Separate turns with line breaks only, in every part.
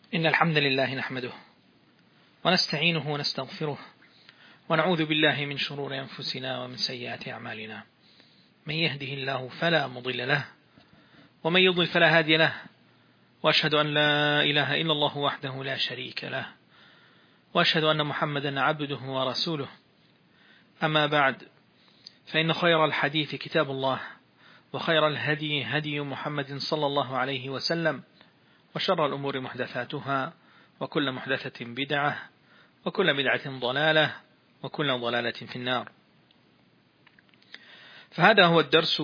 إن الحمد لله نحمده ونستعينه ونستغفره ونعوذ بالله من شرور أنفسنا ومن سيئات أعمالنا. من يهده الله فلا مضل له ومن يضلل فلا هادي له، وأشهد أن لا إله إلا الله وحده لا شريك له، وأشهد أن محمدا عبده ورسوله. أما بعد، فإن خير الحديث كتاب الله، وخير الهدي هدي محمد صلى الله عليه وسلم، وشر الأمور محدثاتها، وكل محدثة بدعة، وكل بدعة ضلالة، وكل ضلالة في النار. فهذا هو الدرس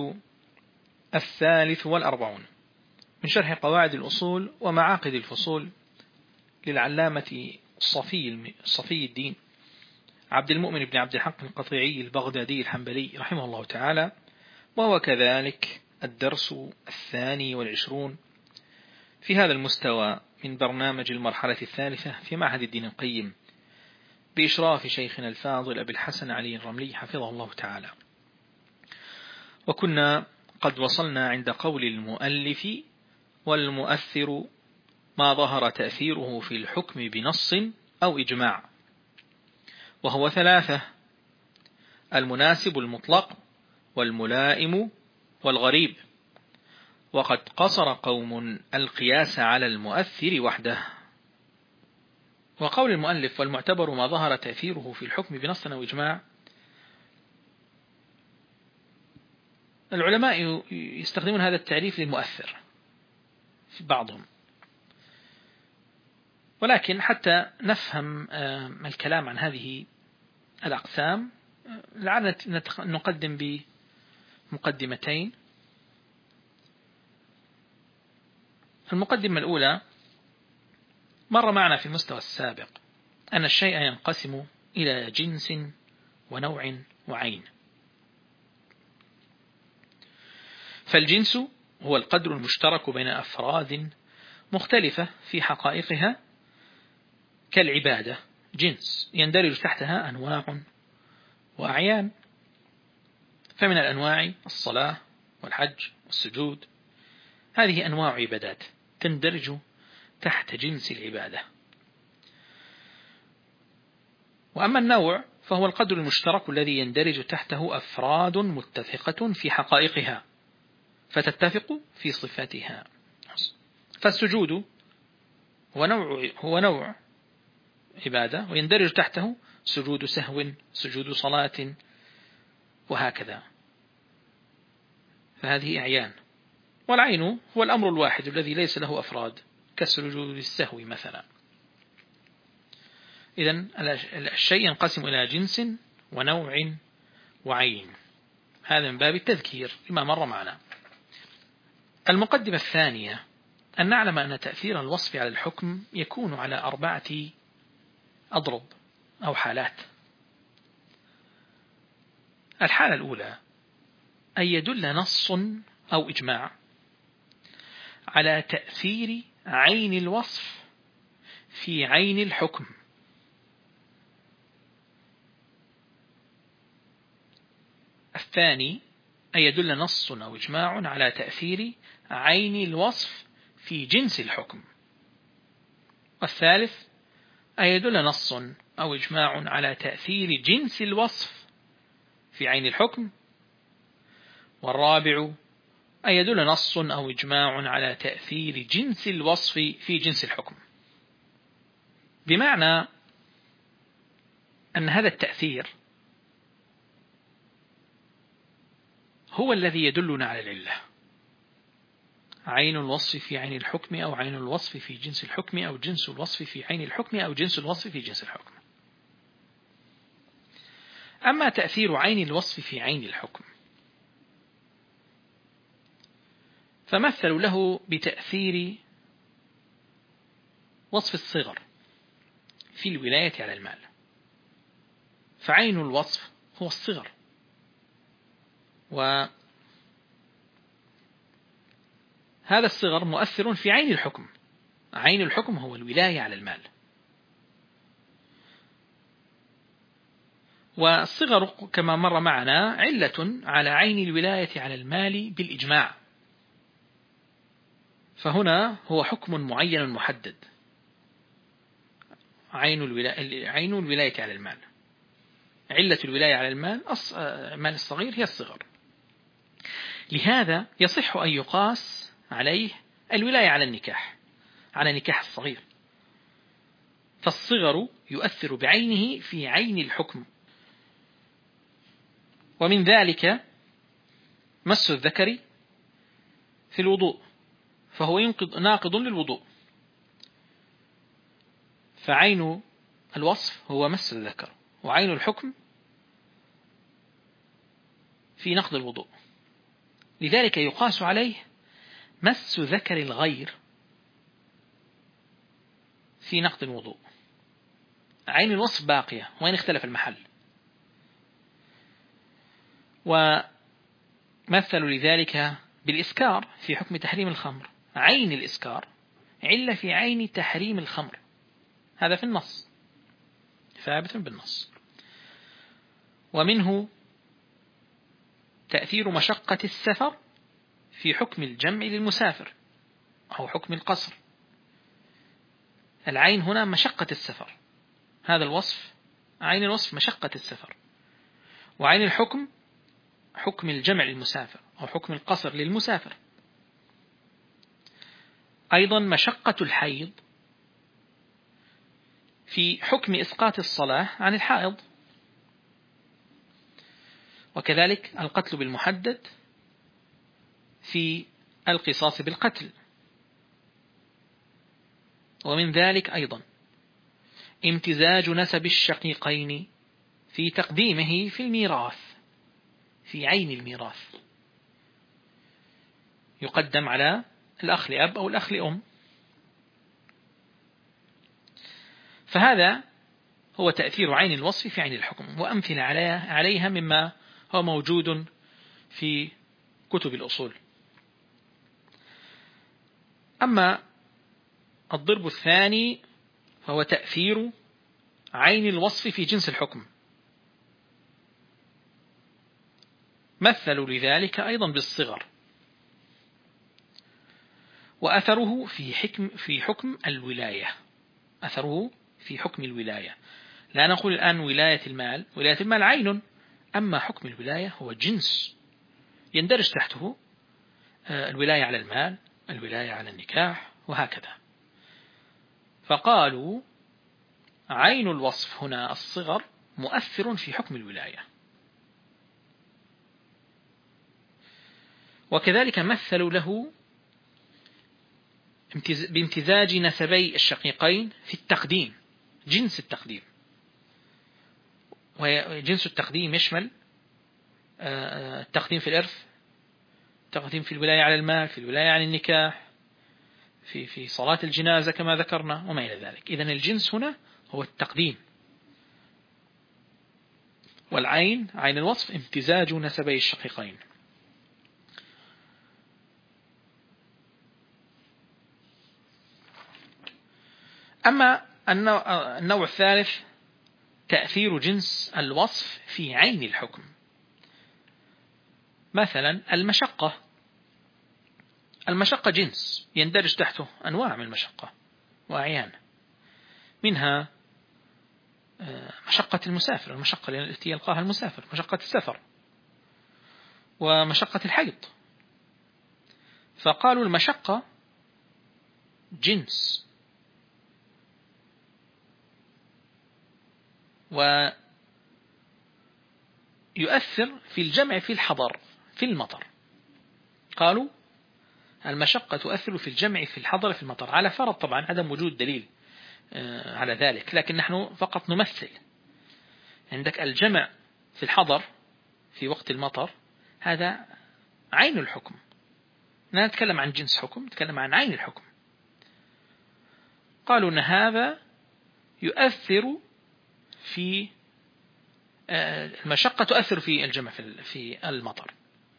43 من شرح قواعد الأصول ومعاقد الفصول للعلامة صفي الدين عبد المؤمن بن عبد الحق القطيعي البغدادي الحنبلي رحمه الله تعالى، وهو كذلك الدرس 22 في هذا المستوى من برنامج المرحلة الثالثة في معهد الدين القيم بإشراف شيخنا الفاضل أبي الحسن علي الرملي حفظه الله تعالى. وكنا قد وصلنا عند قول المؤلف: والمؤثر ما ظهر تأثيره في الحكم بنص أو إجماع، وهو 3: المناسب المطلق، والملائم، والغريب. وقد قصر قوم القياس على المؤثر وحده. وقول المؤلف: والمعتبر ما ظهر تأثيره في الحكم بنص أو إجماع، العلماء يستخدمون هذا التعريف للمؤثر في بعضهم، ولكن حتى نفهم الكلام عن هذه الأقسام لعلنا نقدم بمقدمتين. المقدمة الأولى: مر معنا في المستوى السابق أن الشيء ينقسم إلى جنس ونوع وعين. فالجنس هو القدر المشترك بين أفراد مختلفة في حقائقها، كالعبادة جنس يندرج تحتها أنواع وأعيان. فمن الأنواع الصلاة والحج والسجود، هذه أنواع عبادات تندرج تحت جنس العبادة. وأما النوع فهو القدر المشترك الذي يندرج تحته أفراد متفقة في حقائقها فتتفق في صفاتها. فالسجود هو نوع عبادة ويندرج تحته سجود سهو، سجود صلاة، وهكذا، فهذه أعيان. والعين هو الأمر الواحد الذي ليس له أفراد، كالسجود للسهو مثلا. إذن الشيء ينقسم إلى جنس ونوع وعين، هذا من باب التذكير لما مر معنا. المقدمة الثانية: أن نعلم أن تأثير الوصف على الحكم يكون على 4 أضرب أو حالات. الحالة الأولى: أن يدل نص أو إجماع على تأثير عين الوصف في عين الحكم. الثاني: أن يدل نص أو إجماع على تأثير عين الوصف في جنس الحكم. والثالث: أن يدل نص أو إجماع على تأثير جنس الوصف في عين الحكم. والرابع: أن يدل نص أو إجماع على تأثير جنس الوصف في جنس الحكم. بمعنى أن هذا التأثير هو الذي يدلنا على العلة، عين الوصف في عين الحكم، أو عين الوصف في جنس الحكم، أو جنس الوصف في عين الحكم، أو جنس الوصف في جنس الحكم. أما تأثير عين الوصف في عين الحكم فمثلوا له بتأثير وصف الصغر في الولاية على المال. فعين الوصف هو الصغر، وهذا الصغر مؤثر في عين الحكم. عين الحكم هو الولاية على المال. والصغر كما مر معنا علة على عين الولاية على المال بالإجماع، فهنا هو حكم معين محدد عين الولاية على المال. علة الولاية على المال المال الصغير هي الصغر. لهذا يصح أن يقاس عليه الولاية على النكاح، على نكاح الصغير، فالصغر يؤثر بعينه في عين الحكم. ومن ذلك مس الذكر في الوضوء، فهو ناقض للوضوء، فعين الوصف هو مس الذكر، وعين الحكم في نقض الوضوء. لذلك يقاس عليه مس ذكر الغير في نقض الوضوء. عين الوصف باقية وإن اختلف المحل. ومثلوا لذلك بالإسكار في حكم تحريم الخمر. عين الإسكار علة في عين تحريم الخمر، هذا في النص، ثابت بالنص. ومنه تأثير مشقة السفر في حكم الجمع للمسافر أو حكم القصر. العين هنا مشقة السفر، هذا الوصف، عين الوصف مشقة السفر. وعين الحكم حكم الجمع للمسافر أو حكم القصر للمسافر. أيضا مشقة الحيض في حكم إسقاط الصلاة عن الحائض. وكذلك القتل بالمحدد في القصاص بالقتل. ومن ذلك أيضا امتزاج نسب الشقيقين في تقديمه في الميراث، في عين الميراث، يقدم على الأخ لأب أو الأخ لأم. فهذا هو تأثير عين الوصف في عين الحكم، وأمثلة عليها مما هو موجود في كتب الأصول. أما الضرب الثاني فهو تأثير عين الوصف في جنس الحكم. مثلوا لذلك أيضا بالصغر، وأثره في حكم الولاية. أثره في حكم الولاية. لا نقول الآن ولاية المال، ولاية المال عين، أما حكم الولاية هو جنس يندرج تحته الولاية على المال، الولاية على النكاح، وهكذا. فقالوا عين الوصف هنا الصغر مؤثر في حكم الولاية. وكذلك مثلوا له بامتزاج نسبي الشقيقين في التقديم، جنس التقديم. وجنس التقديم يشمل التقديم في الإرث، التقديم في الولاية على المال، في الولاية على النكاح، في صلاة الجنازة كما ذكرنا، وما إلى ذلك. إذن الجنس هنا هو التقديم. والعين عين الوصف امتزاج نسبي الشقيقين. أما النوع الثالث تأثير جنس الوصف في عين الحكم. مثلا المشقة جنس يندرج تحته أنواع من المشقة وأعيان، منها مشقة المسافر، المشقة التي يلقاها المسافر، مشقة السفر، ومشقة الحيض. فقالوا المشقة جنس، ويؤثر في الجمع في الحضر في المطر. قالوا المشقة تؤثر في الجمع في الحضر في المطر، على فرض طبعا عدم وجود دليل على ذلك، لكن نحن فقط نمثل. عندك الجمع في الحضر في وقت المطر هذا عين الحكم، لا نتكلم عن جنس حكم، نتكلم عن عين الحكم. قالوا أن هذا يؤثر في المشقة، تؤثر في الجمع في المطر.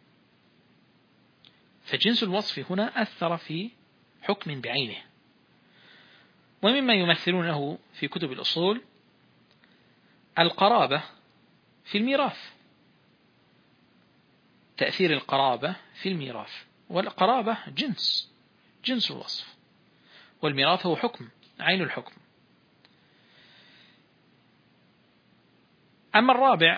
فجنس الوصف هنا أثر في حكم بعينه. ومما يمثلونه في كتب الأصول القرابة في الميراث، تأثير القرابة في الميراث. والقرابة جنس الوصف، والميراث هو حكم عين الحكم. أما الرابع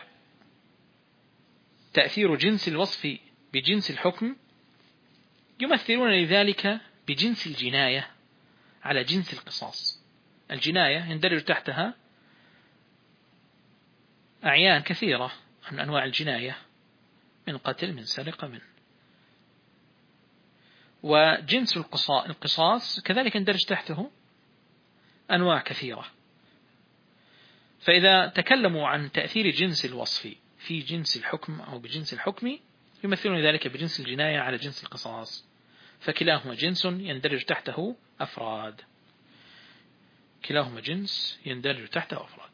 تأثير جنس الوصف بجنس الحكم، يمثلون لذلك بجنس الجناية على جنس القصاص. الجناية يندرج تحتها أعيان كثيرة من أنواع الجناية، من قتل، من سرقة، من وجنس القصاص كذلك يندرج تحته أنواع كثيرة. فإذا تكلموا عن تأثير جنس الوصف في جنس الحكم أو بجنس الحكم، يمثلون ذلك بجنس الجناية على جنس القصاص، فكلاهما جنس يندرج تحته أفراد. كلاهما جنس يندرج تحته أفراد.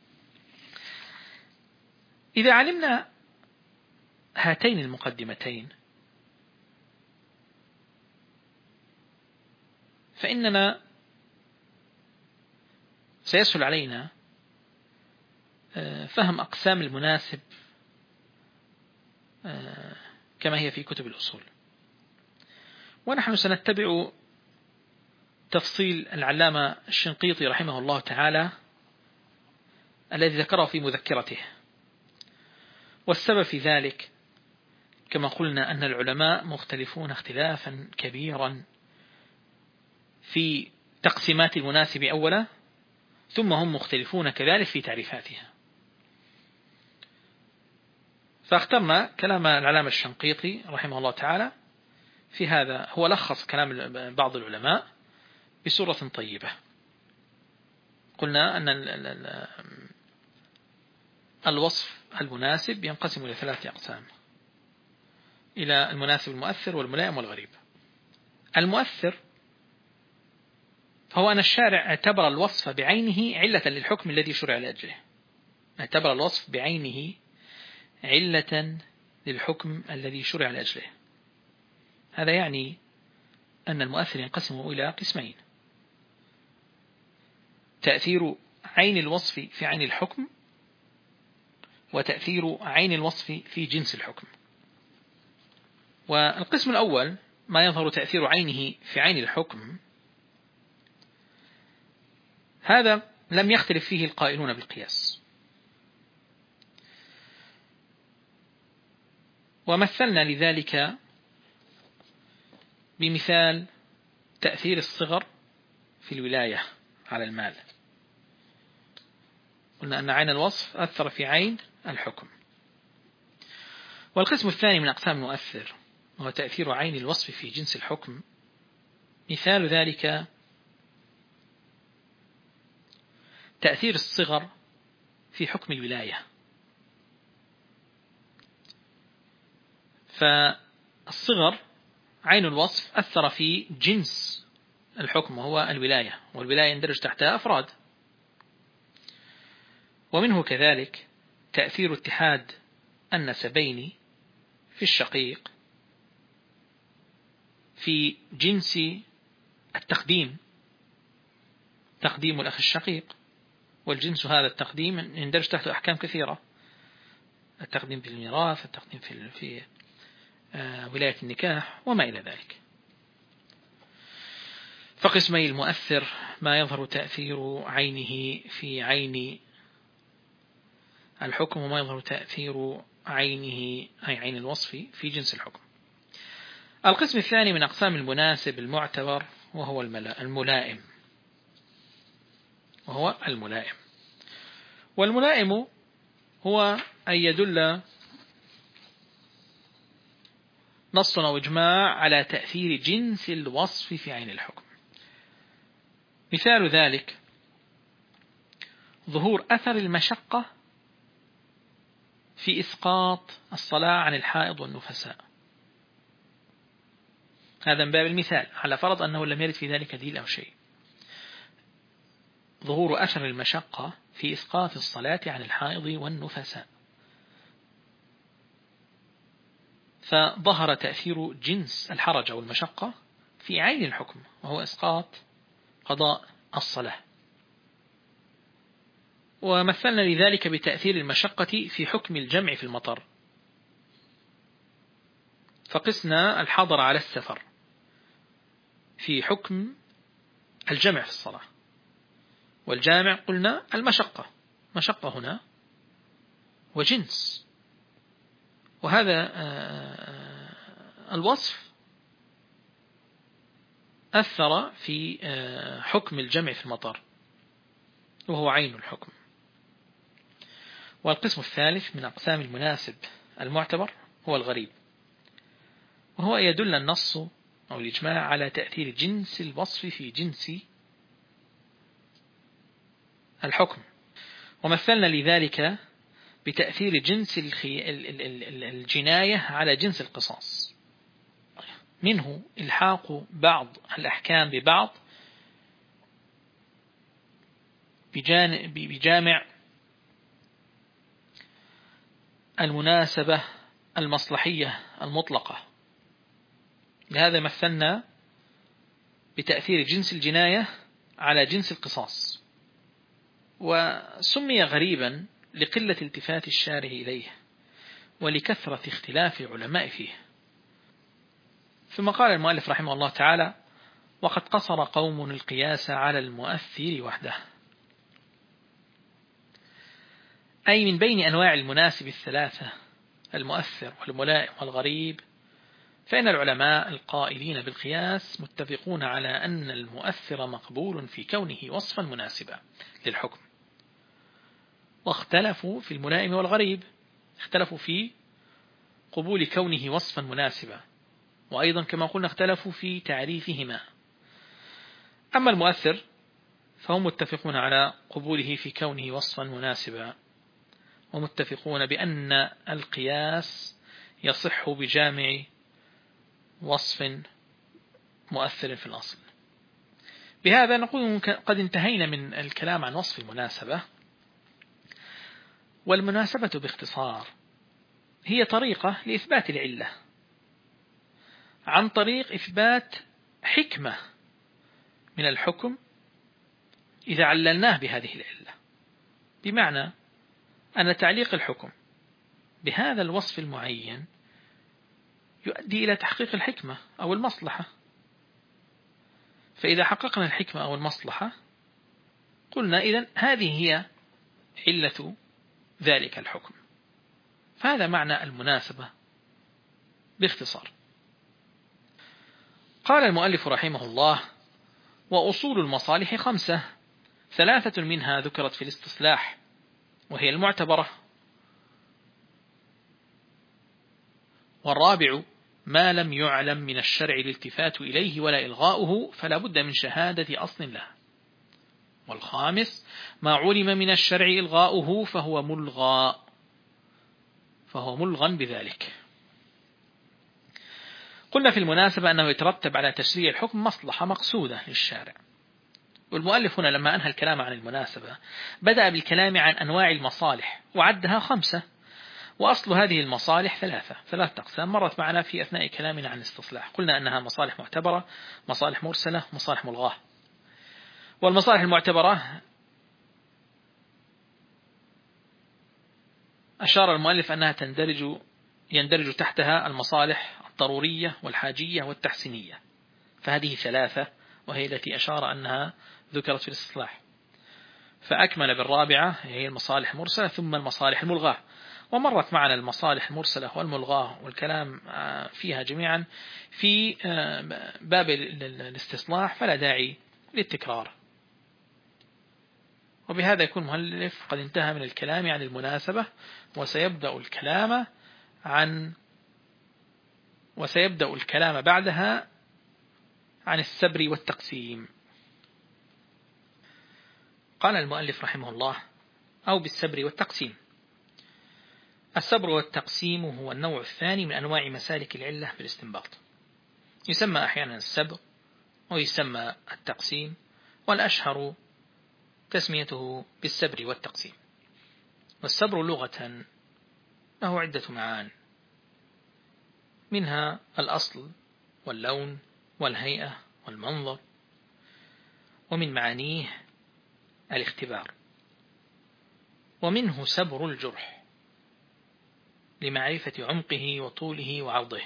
إذا علمنا هاتين المقدمتين فإننا سيسهل علينا فهم أقسام المناسب كما هي في كتب الأصول. ونحن سنتبع تفصيل العلامة الشنقيطي رحمه الله تعالى الذي ذكره في مذكرته. والسبب في ذلك كما قلنا أن العلماء مختلفون اختلافا كبيرا في تقسيمات المناسب أولا، ثم هم مختلفون كذلك في تعريفاتها. فاخترنا كلام العلامة الشنقيطي رحمه الله تعالى في هذا، هو لخص كلام بعض العلماء بصورة طيبة. قلنا أن الوصف المناسب ينقسم إلى 3 أقسام: إلى المناسب المؤثر والملائم والغريب. المؤثر فهو أن الشارع اعتبر الوصف بعينه علة للحكم الذي شرع لأجله. اعتبر الوصف بعينه علة للحكم الذي شرع لأجله. هذا يعني أن المؤثر ينقسم إلى قسمين: تأثير عين الوصف في عين الحكم، وتأثير عين الوصف في جنس الحكم. والقسم الأول ما يظهر تأثير عينه في عين الحكم، هذا لم يختلف فيه القائلون بالقياس. ومثلنا لذلك بمثال تأثير الصغر في الولاية على المال. قلنا أن عين الوصف أثر في عين الحكم. والقسم الثاني من أقسام المؤثر وهو تأثير عين الوصف في جنس الحكم. مثال ذلك تأثير الصغر في حكم الولاية. فالصغر عين الوصف أثر في جنس الحكم وهو الولاية، والولاية يندرج تحتها أفراد. ومنه كذلك تأثير اتحاد النسبين في الشقيق في جنس التقديم، تقديم الأخ الشقيق، والجنس هذا التقديم يندرج تحته أحكام كثيرة: التقديم في الميراث، التقديم في ولاية النكاح وما إلى ذلك. فقسمي المؤثر ما يظهر تأثير عينه في عين الحكم، وما يظهر تأثير عينه أي عين الوصف في جنس الحكم. القسم الثاني من أقسام المناسب المعتبر وهو الملائم. والملائم هو أن يدل نص أو إجماع على تأثير جنس الوصف في عين الحكم. مثال ذلك ظهور أثر المشقة في إسقاط الصلاة عن الحائض والنفساء. هذا من باب المثال، على فرض أنه لم يرد في ذلك دليل أو شيء. ظهور أثر المشقة في إسقاط الصلاة عن الحائض والنفساء، فظهر تأثير جنس الحرج أو المشقة في عين الحكم وهو إسقاط قضاء الصلاة. ومثلنا لذلك بتأثير المشقة في حكم الجمع في المطر، فقسنا الحضر على السفر في حكم الجمع في الصلاة. والجامع قلنا المشقة، مشقة هنا وجنس. وهذا الوصف أثر في حكم الجمع في المطر، وهو عين الحكم. والقسم الثالث من أقسام المناسب المعتبر هو الغريب، وهو يدل النص أو الإجماع على تأثير جنس الوصف في جنس الحكم. ومثلنا لذلك بتأثير جنس الجناية على جنس القصاص، منه إلحاق بعض الأحكام ببعض بجامع المناسبة المصلحية المطلقة. لهذا مثلنا بتأثير جنس الجناية على جنس القصاص، وسمي غريبا لقلة التفات الشارع إليه ولكثرة اختلاف علماء فيه. ثم قال المؤلف رحمه الله تعالى: وقد قصر قوم القياس على المؤثر وحده، أي من بين أنواع المناسب الثلاثة المؤثر والملائم والغريب، فإن العلماء القائلين بالقياس متفقون على أن المؤثر مقبول في كونه وصفا مناسبا للحكم، واختلفوا في الملائم والغريب، اختلفوا في قبول كونه وصفا مناسبا، وأيضا كما قلنا اختلفوا في تعريفهما. أما المؤثر فهم متفقون على قبوله في كونه وصفا مناسبا، ومتفقون بأن القياس يصح بجامع وصف مؤثر في الأصل. بهذا نقول قد انتهينا من الكلام عن وصف المناسبة. والمناسبة باختصار هي طريقة لإثبات العلة عن طريق إثبات حكمة من الحكم إذا عللناه بهذه العلة، بمعنى أن تعليق الحكم بهذا الوصف المعين يؤدي إلى تحقيق الحكمة أو المصلحة. فإذا حققنا الحكمة أو المصلحة قلنا إذن هذه هي علة ذلك الحكم. فهذا معنى المناسبة باختصار. قال المؤلف رحمه الله: وأصول المصالح 5، 3 منها ذكرت في الاستصلاح وهي المعتبرة، والرابع ما لم يعلم من الشرع الالتفات إليه ولا إلغاؤه فلا بد من شهادة أصل له، والخامس ما علم من الشرع إلغاؤه فهو ملغى بذلك. قلنا في المناسبة أنه يترتب على تشريع الحكم مصلحة مقصودة للشارع. والمؤلف هنا لما أنهى الكلام عن المناسبة بدأ بالكلام عن أنواع المصالح وعدها 5، وأصل هذه المصالح 3 أقسام مرت معنا في أثناء كلامنا عن الاستصلاح. قلنا أنها مصالح معتبرة، مصالح مرسلة، مصالح ملغاة. والمصالح المعتبرة أشار المؤلف أنها يندرج تحتها المصالح الضرورية والحاجية والتحسينية، فهذه 3 وهي التي أشار أنها ذكرت في الاستصلاح. فأكمل بالرابعة هي المصالح المرسلة ثم المصالح الملغاة. ومرت معنا المصالح المرسلة والملغاة والكلام فيها جميعا في باب الاستصلاح، فلا داعي للتكرار. وبهذا يكون المؤلف قد انتهى من الكلام عن المناسبة، وسيبدأ الكلام بعدها عن السبر والتقسيم. قال المؤلف رحمه الله: أو بالسبر والتقسيم. السبر والتقسيم هو النوع الثاني من أنواع مسالك العلة بالاستنباط، يسمى أحيانا السبر ويسمى التقسيم، والأشهر تسميته بالسبر والتقسيم. والسبر لغة له عدة معان، منها الأصل واللون والهيئة والمنظر، ومن معانيه الاختبار، ومنه سبر الجرح لمعرفة عمقه وطوله وعرضه،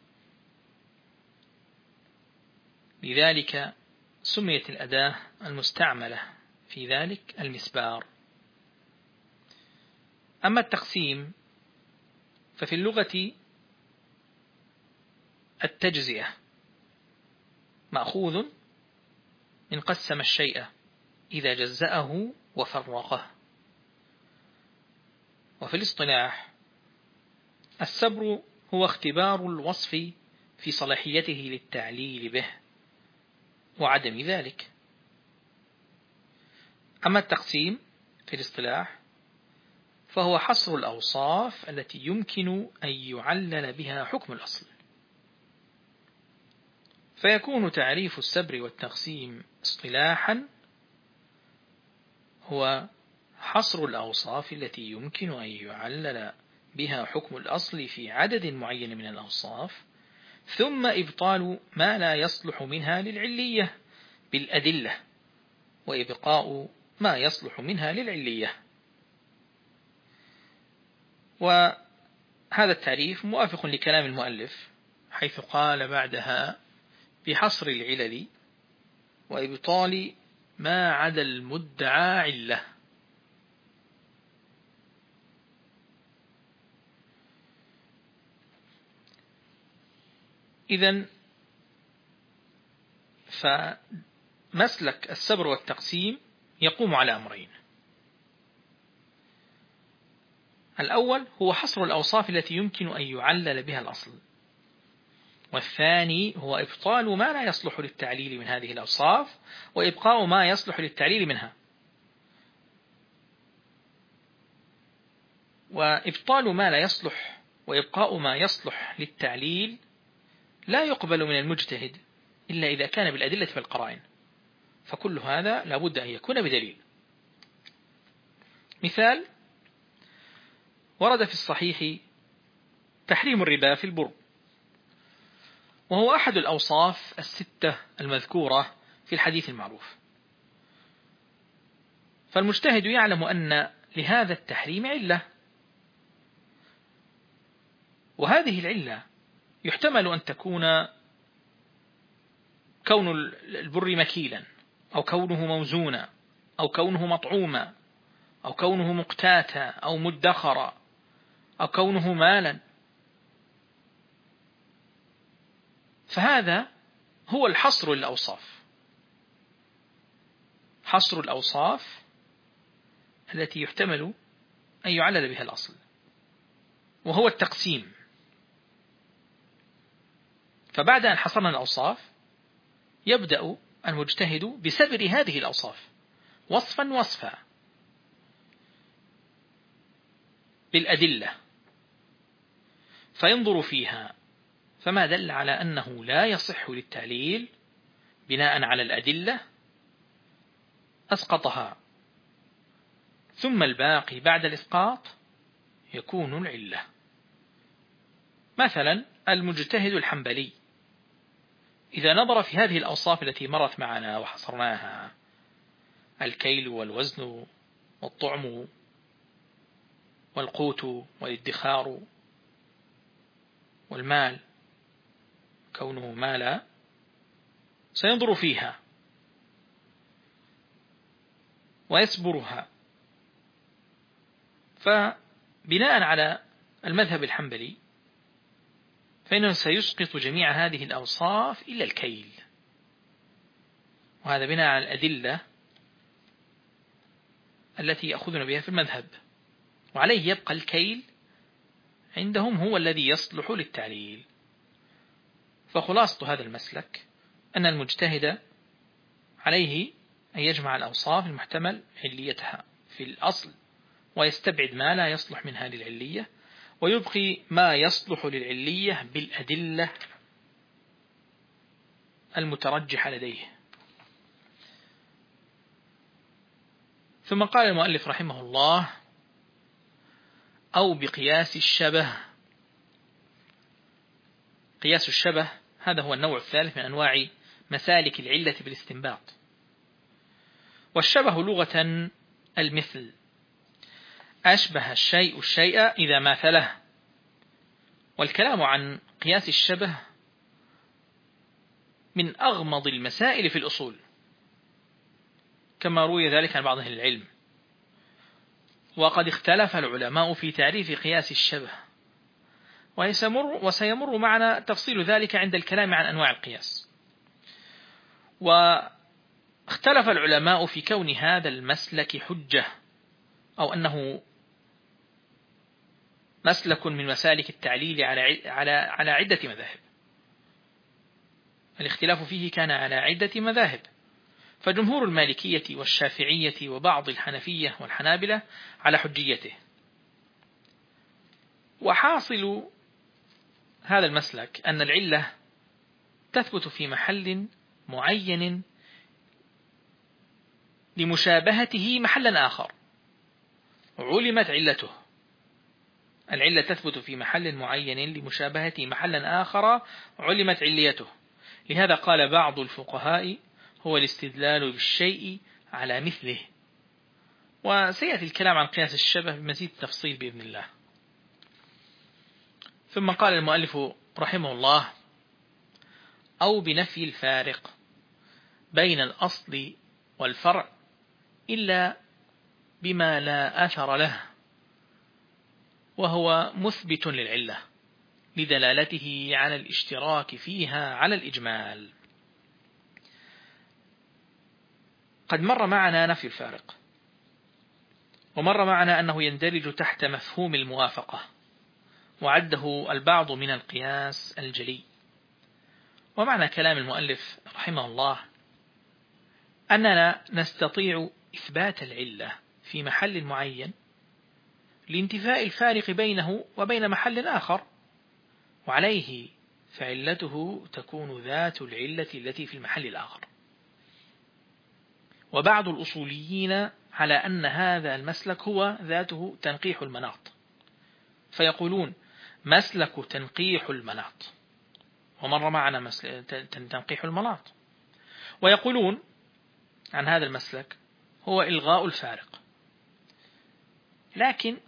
لذلك سميت الأداة المستعملة في ذلك المسبار. أما التقسيم ففي اللغة التجزئة مأخوذ من قسم الشيء إذا جزأه وفرقه. وفي الاصطلاح السبر هو اختبار الوصف في صلاحيته للتعليل به وعدم ذلك. أما التقسيم في الاصطلاح فهو حصر الأوصاف التي يمكن أن يعلل بها حكم الأصل. فيكون تعريف السبر والتقسيم اصطلاحا هو حصر الأوصاف التي يمكن أن يعلل بها حكم الأصل في عدد معين من الأوصاف، ثم إبطال ما لا يصلح منها للعلية بالأدلة، وإبقاء ما يصلح منها للعلية. وهذا التعريف موافق لكلام المؤلف حيث قال بعدها بحصر العلل وإبطال ما عدا المدعى علة. إذن فمسلك السبر والتقسيم يقوم على أمرين: الأول هو حصر الأوصاف التي يمكن أن يعلل بها الأصل، والثاني هو إبطال ما لا يصلح للتعليل من هذه الأوصاف وإبقاء ما يصلح للتعليل منها. وإبطال ما لا يصلح وإبقاء ما يصلح للتعليل لا يقبل من المجتهد إلا إذا كان بالأدلة والقرائن، فكل هذا لابد أن يكون بدليل. مثال: ورد في الصحيح تحريم الربا في البر، وهو أحد الأوصاف الستة المذكورة في الحديث المعروف. فالمجتهد يعلم أن لهذا التحريم علة، وهذه العلة يحتمل أن تكون كون البر مكيلا، أو كونه موزونا، أو كونه مطعوما، أو كونه مقتاتا أو مدخرا، أو كونه مالا. فهذا هو الحصر للأوصاف، حصر الأوصاف التي يحتمل أن يعلل بها الأصل، وهو التقسيم. فبعد أن حصرنا الأوصاف يبدأ المجتهد بسبر هذه الأوصاف وصفا وصفا بالأدلة، فينظر فيها، فما دل على أنه لا يصح للتعليل بناء على الأدلة أسقطها، ثم الباقي بعد الإسقاط يكون العلة. مثلا المجتهد الحنبلي إذا نظر في هذه الأوصاف التي مرت معنا وحصرناها: الكيل والوزن والطعم والقوت والادخار والمال كونه مالا، سينظر فيها ويسبرها. فبناء على المذهب الحنبلي فإنه سيسقط جميع هذه الأوصاف إلا الكيل، وهذا بناء على الأدلة التي يأخذون بها في المذهب، وعليه يبقى الكيل عندهم هو الذي يصلح للتعليل. فخلاصة هذا المسلك أن المجتهد عليه أن يجمع الأوصاف المحتمل عليتها في الأصل، ويستبعد ما لا يصلح منها للعلية، ويبقي ما يصلح للعلية بالأدلة المترجحة لديه. ثم قال المؤلف رحمه الله: أو بقياس الشبه. قياس الشبه هذا هو النوع الثالث من أنواع مسالك العلة بالاستنباط. والشبه لغة المثل، أشبه الشيء الشيء إذا ماثله. والكلام عن قياس الشبه من أغمض المسائل في الأصول، كما روي ذلك عن بعض أهل العلم. وقد اختلف العلماء في تعريف قياس الشبه، وسيمر معنا تفصيل ذلك عند الكلام عن أنواع القياس. واختلف العلماء في كون هذا المسلك حجة، أو أنه مسلك من مسالك التعليل على عدة مذاهب. الاختلاف فيه كان على عدة مذاهب، فجمهور المالكية والشافعية وبعض الحنفية والحنابلة على حجيته. وحاصل هذا المسلك أن العلة تثبت في محل معين لمشابهته محلا آخر علمت علته. العلة تثبت في محل معين لمشابهته محلا آخر علمت عليته. لهذا قال بعض الفقهاء هو الاستدلال بالشيء على مثله. وسيأتي الكلام عن قياس الشبه بمزيد تفصيل بإذن الله. ثم قال المؤلف رحمه الله: أو بنفي الفارق بين الأصل والفرع إلا بما لا أثر له، وهو مثبت للعلة لدلالته على الاشتراك فيها على الإجمال. قد مر معنا نفي الفارق، ومر معنا أنه يندرج تحت مفهوم الموافقة، وعده البعض من القياس الجلي. ومعنى كلام المؤلف رحمه الله أننا نستطيع إثبات العلة في محل معين لانتفاء الفارق بينه وبين محل آخر، وعليه فعلته تكون ذات العلة التي في المحل الآخر. وبعض الأصوليين على أن هذا المسلك هو ذاته تنقيح المناط، فيقولون مسلك تنقيح المناط، ومر معنا تنقيح المناط. ويقولون عن هذا المسلك هو إلغاء الفارق. لكن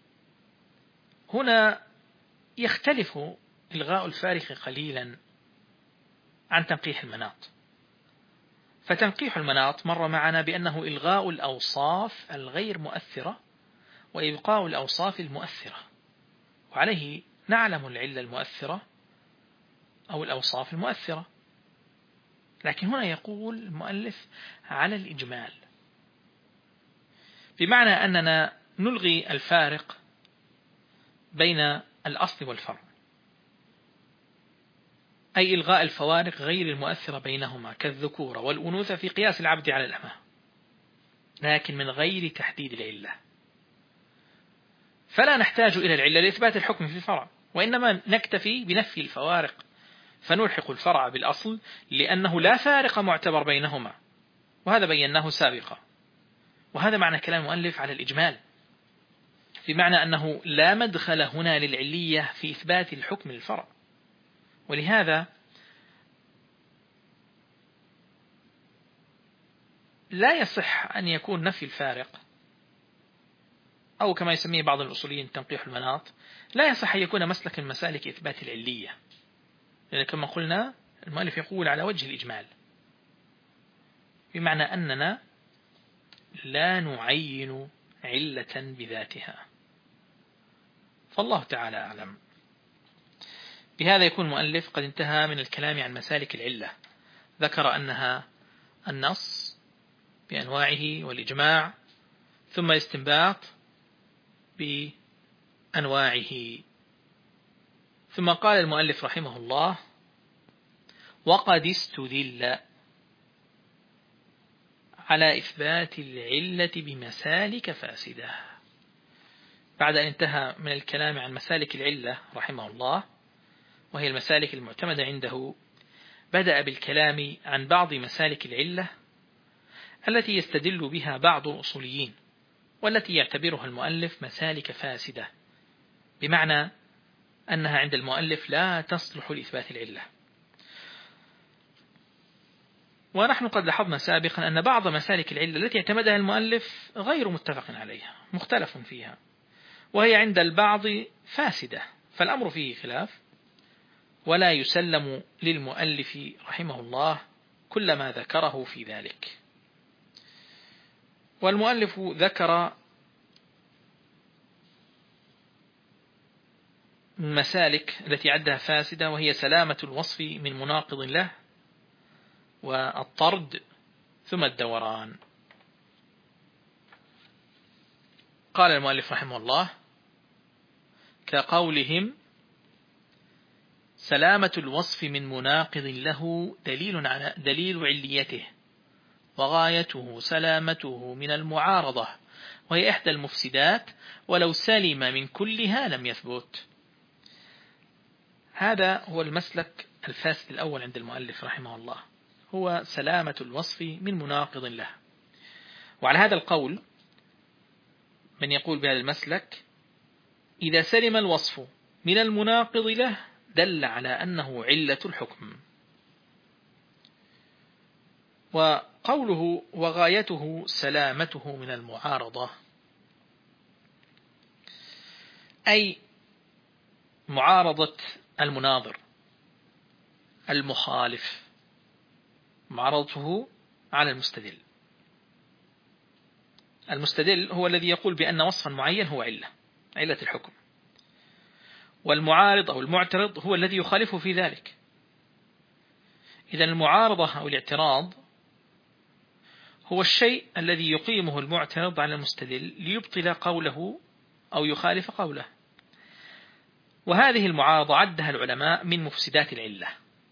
هنا يختلف إلغاء الفارق قليلا عن تنقيح المناط. فتنقيح المناط مر معنا بأنه إلغاء الأوصاف الغير مؤثرة وإبقاء الأوصاف المؤثرة، وعليه نعلم العلة المؤثرة أو الأوصاف المؤثرة. لكن هنا يقول المؤلف على الإجمال، بمعنى أننا نلغي الفارق بين الأصل والفرع، أي إلغاء الفوارق غير المؤثرة بينهما كالذكورة والأنوثة في قياس العبد على الأمة، لكن من غير تحديد العلة. فلا نحتاج إلى العلة لإثبات الحكم في الفرع، وإنما نكتفي بنفي الفوارق فنلحق الفرع بالأصل، لأنه لا فارق معتبر بينهما، وهذا بيناه سابقا. وهذا معنى كلام المؤلف على الإجمال، بمعنى أنه لا مدخل هنا للعلية في إثبات الحكم للفرع. ولهذا لا يصح أن يكون نفي الفارق، أو كما يسميه بعض الأصوليين تنقيح المناط، لا يصح أن يكون مسلك من مسالك إثبات العلية، لأن كما قلنا المؤلف يقول على وجه الإجمال، بمعنى أننا لا نعين علة بذاتها. فالله تعالى أعلم. بهذا يكون المؤلف قد انتهى من الكلام عن مسالك العلة، ذكر أنها النص بأنواعه والإجماع، ثم الاستنباط بأنواعه. ثم قال المؤلف رحمه الله: وقد استدل على إثبات العلة بمسالك فاسدة. بعد أن انتهى من الكلام عن مسالك العلة رحمه الله، وهي المسالك المعتمدة عنده، بدأ بالكلام عن بعض مسالك العلة التي يستدل بها بعض الأصوليين، والتي يعتبرها المؤلف مسالك فاسدة، بمعنى أنها عند المؤلف لا تصلح لإثبات العلة. ونحن قد لاحظنا سابقا أن بعض مسالك العلة التي اعتمدها المؤلف غير متفق عليها، مختلف فيها، وهي عند البعض فاسدة، فالأمر فيه خلاف، ولا يسلم للمؤلف رحمه الله كل ما ذكره في ذلك. والمؤلف ذكر المسالك التي عدها فاسدة، وهي سلامة الوصف من مناقض له، والطرد، ثم الدوران. قال المؤلف رحمه الله: كقولهم: سلامة الوصف من مناقض له دليل عليته، وغايته سلامته من المعارضة، وهي إحدى المفسدات، ولو سلم من كلها لم يثبت. هذا هو المسلك الفاسد الأول عند المؤلف رحمه الله، هو سلامة الوصف من مناقض له. وعلى هذا القول من يقول بهذا المسلك: إذا سلم الوصف من المناقض له دل على أنه علة الحكم. وقوله: وغايته سلامته من المعارضة، أي معارضة المناظر المخالف، معارضته على المستدل. المستدل هو الذي يقول بأن وصفا معين هو علة الحكم، والمعارض أو المعترض هو الذي يخالفه في ذلك. إذن المعارضة أو الاعتراض هو الشيء الذي يقيمه المعترض على المستدل ليبطل قوله أو يخالف قوله. وهذه المعارضة عدها العلماء من مفسدات العلة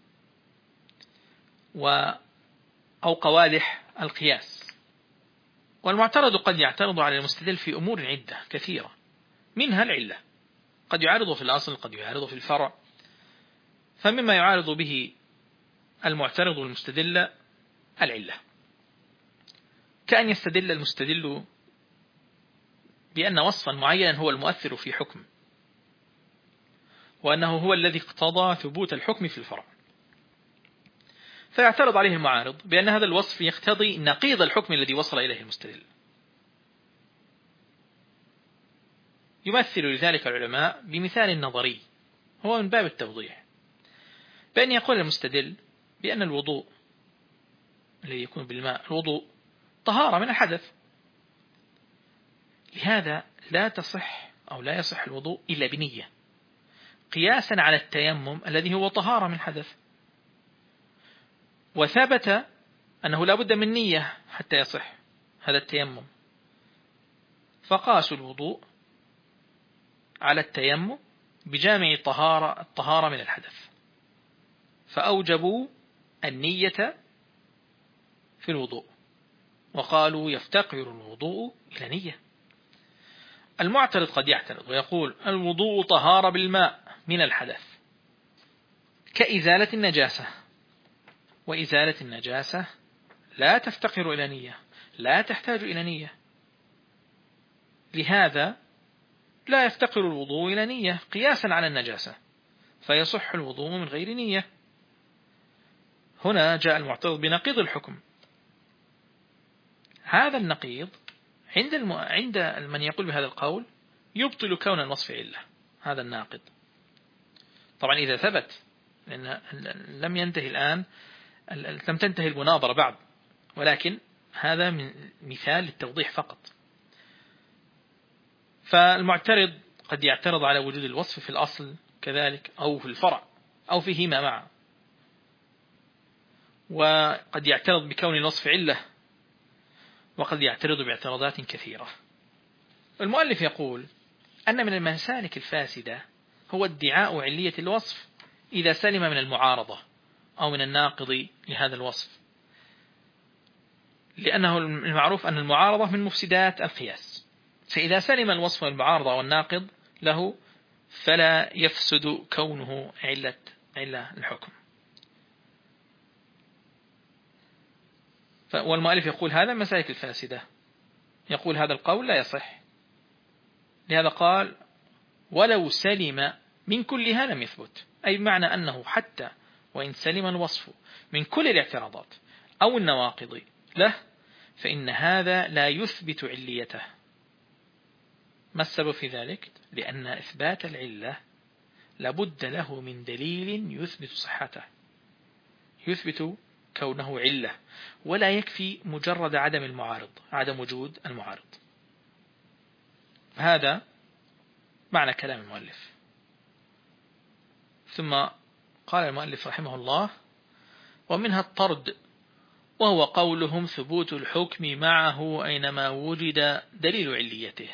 أو قوادح القياس. والمعترض قد يعترض على المستدل في أمور عدة كثيرة، منها العلة، قد يعارض في الأصل، قد يعارض في الفرع. فمما يعارض به المعترض والمستدل العلة، كأن يستدل المستدل بأن وصفا معينا هو المؤثر في حكم، وأنه هو الذي اقتضى ثبوت الحكم في الفرع، فيعترض عليه المعارض بأن هذا الوصف يقتضي نقيض الحكم الذي وصل إليه المستدل. يمثل لذلك العلماء بمثال نظري هو من باب التوضيح، بأن يقول المستدل بأن الوضوء الذي يكون بالماء الوضوء طهارة من الحدث، لهذا لا تصح أو لا يصح الوضوء إلا بنية، قياسا على التيمم الذي هو طهارة من حدث، وثبت أنه لا بد من نية حتى يصح هذا التيمم، فقاسوا الوضوء على التيمم بجامع الطهارة من الحدث، فأوجبوا النية في الوضوء، وقالوا يفتقر الوضوء إلى نية. المعترض قد يعترض ويقول: الوضوء طهارة بالماء من الحدث كإزالة النجاسة، وإزالة النجاسة لا تفتقر إلى نية، لا تحتاج إلى نية، لهذا لا يفتقر الوضوء إلى نية قياسا على النجاسة، فيصح الوضوء من غير نية. هنا جاء المعترض بنقيض الحكم. هذا النقيض عند من يقول بهذا القول يبطل كون الوصف علة، هذا الناقض. طبعا إذا ثبت، لأن لم ينتهي الآن، لم تنتهي المناظرة بعد، ولكن هذا من مثال للتوضيح فقط. فالمعترض قد يعترض على وجود الوصف في الأصل كذلك، أو في الفرع، أو فيهما معا، وقد يعترض بكون الوصف علة، وقد يعترض باعتراضات كثيرة. المؤلف يقول أن من المسالك الفاسدة هو ادعاء علية الوصف إذا سلم من المعارضة أو من الناقض لهذا الوصف، لأنه المعروف أن المعارضة من مفسدات القياس، فإذا سلم الوصف والمعارضة والناقض له فلا يفسد كونه علة الحكم. والمؤلف يقول هذا مسالك الفاسدة، يقول هذا القول لا يصح، لهذا قال: ولو سلم من كلها لم يثبت، أي بمعنى أنه حتى وإن سلم الوصف من كل الاعتراضات أو النواقض له فإن هذا لا يثبت عليته. ما السبب في ذلك؟ لأن إثبات العلة لابد له من دليل يثبت صحته، يثبت كونه علة، ولا يكفي مجرد عدم وجود المعارض. هذا معنى كلام المؤلف. ثم قال المؤلف رحمه الله: ومنها الطرد، وهو قولهم ثبوت الحكم معه أينما وجد دليل عليته.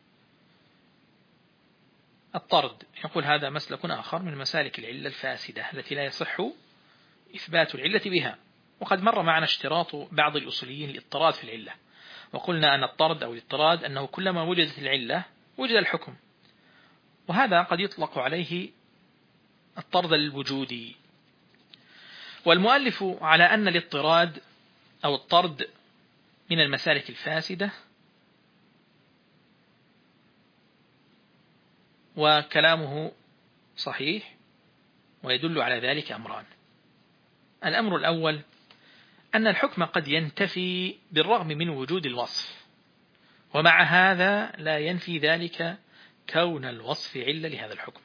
الطرد يقول هذا مسلك آخر من مسالك العلة الفاسدة التي لا يصح إثبات العلة بها. وقد مر معنا اشتراط بعض الأصوليين الاضطراد في العلة، وقلنا أن الطرد أو الاضطراد أنه كلما وجدت العلة وجد الحكم، وهذا قد يطلق عليه الطرد الوجودي. والمؤلف على أن الاضطراد أو الطرد من المسالك الفاسدة، وكلامه صحيح، ويدل على ذلك أمران. الأمر الأول أن الحكم قد ينتفي بالرغم من وجود الوصف، ومع هذا لا ينفي ذلك كون الوصف علة لهذا الحكم.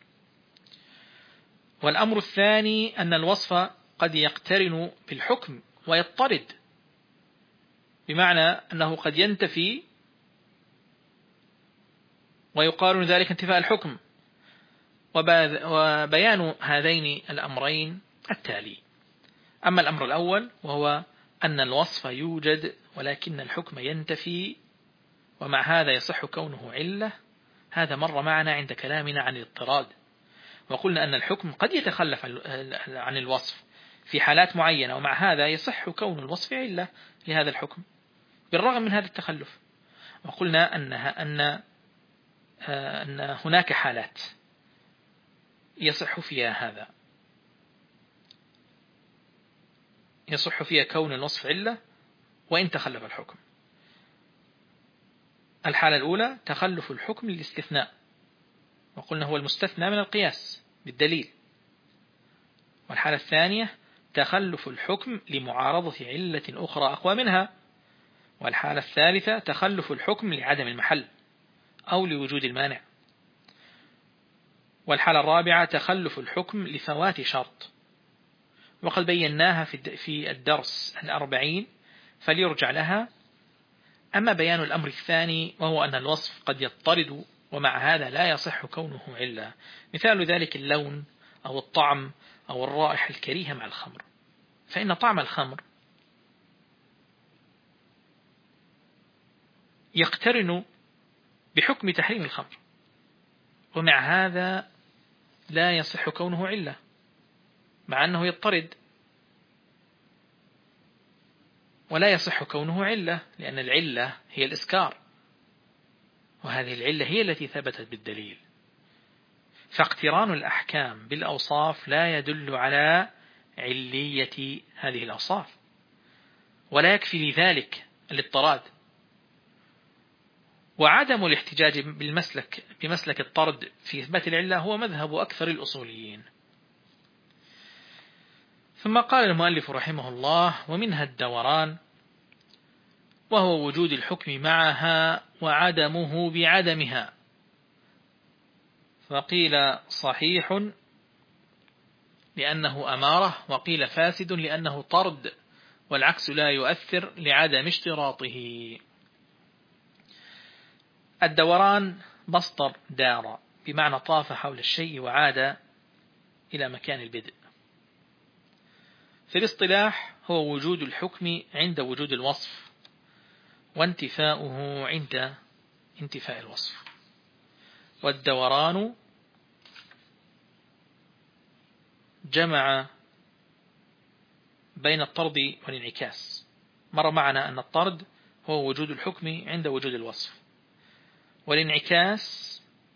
والأمر الثاني أن الوصف قد يقترن بالحكم ويضطرد، بمعنى أنه قد ينتفي ويقارن ذلك انتفاء الحكم. وبيان هذين الأمرين التالي: أما الأمر الأول وهو أن الوصف يوجد ولكن الحكم ينتفي، ومع هذا يصح كونه علة، هذا مر معنا عند كلامنا عن الاضطراد، وقلنا أن الحكم قد يتخلف عن الوصف في حالات معينة، ومع هذا يصح كون الوصف علة لهذا الحكم بالرغم من هذا التخلف. وقلنا أن هناك حالات يصح فيها كون الوصف علة وإن تخلف الحكم. الحالة الأولى تخلف الحكم للاستثناء، وقلنا هو المستثنى من القياس بالدليل. والحالة الثانية تخلف الحكم لمعارضة علة أخرى أقوى منها. والحالة الثالثة تخلف الحكم لعدم المحل أو لوجود المانع. والحالة الرابعة تخلف الحكم لفوات شرط، وقد بيناها في الدرس 40 فليرجع لها. أما بيان الأمر الثاني وهو أن الوصف قد يضطرد ومع هذا لا يصح كونه علة، مثال ذلك اللون أو الطعم أو الرائحة الكريهة مع الخمر، فإن طعم الخمر يقترن بحكم تحريم الخمر، ومع هذا لا يصح كونه علة مع أنه يضطرد، ولا يصح كونه علة لأن العلة هي الإسكار، وهذه العلة هي التي ثبتت بالدليل. فاقتران الأحكام بالأوصاف لا يدل على علية هذه الأوصاف، ولا يكفي لذلك الاضطراد. وعدم الاحتجاج بمسلك الطرد في إثبات العلة هو مذهب أكثر الأصوليين. ثم قال المؤلف رحمه الله: ومنها الدوران، وهو وجود الحكم معها وعدمه بعدمها. فقيل صحيح لأنه أمارة، وقيل فاسد لأنه طرد، والعكس لا يؤثر لعدم اشتراطه. الدوران مصدر دار بمعنى طاف حول الشيء وعاد إلى مكان البدء. في الاصطلاح هو وجود الحكم عند وجود الوصف، وانتفاؤه عند انتفاء الوصف. والدوران جمع بين الطرد والانعكاس. مر معنا أن الطرد هو وجود الحكم عند وجود الوصف، والانعكاس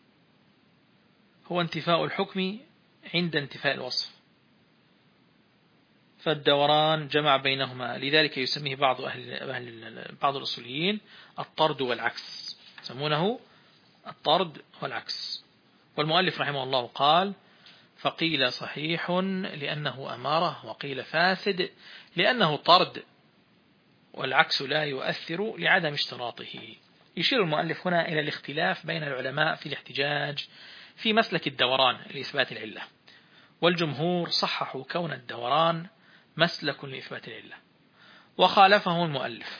هو انتفاء الحكم عند انتفاء الوصف. فالدوران جمع بينهما، لذلك يسميه بعض الأصوليين الطرد والعكس، يسمونه الطرد والعكس. والمؤلف رحمه الله قال: فقيل صحيح لأنه أمارة، وقيل فاسد لأنه طرد، والعكس لا يؤثر لعدم اشتراطه. يشير المؤلف هنا إلى الاختلاف بين العلماء في الاحتجاج في مسلك الدوران لإثبات العلة، والجمهور صححوا كون الدوران مسلك لإثبات العلة، وخالفه المؤلف.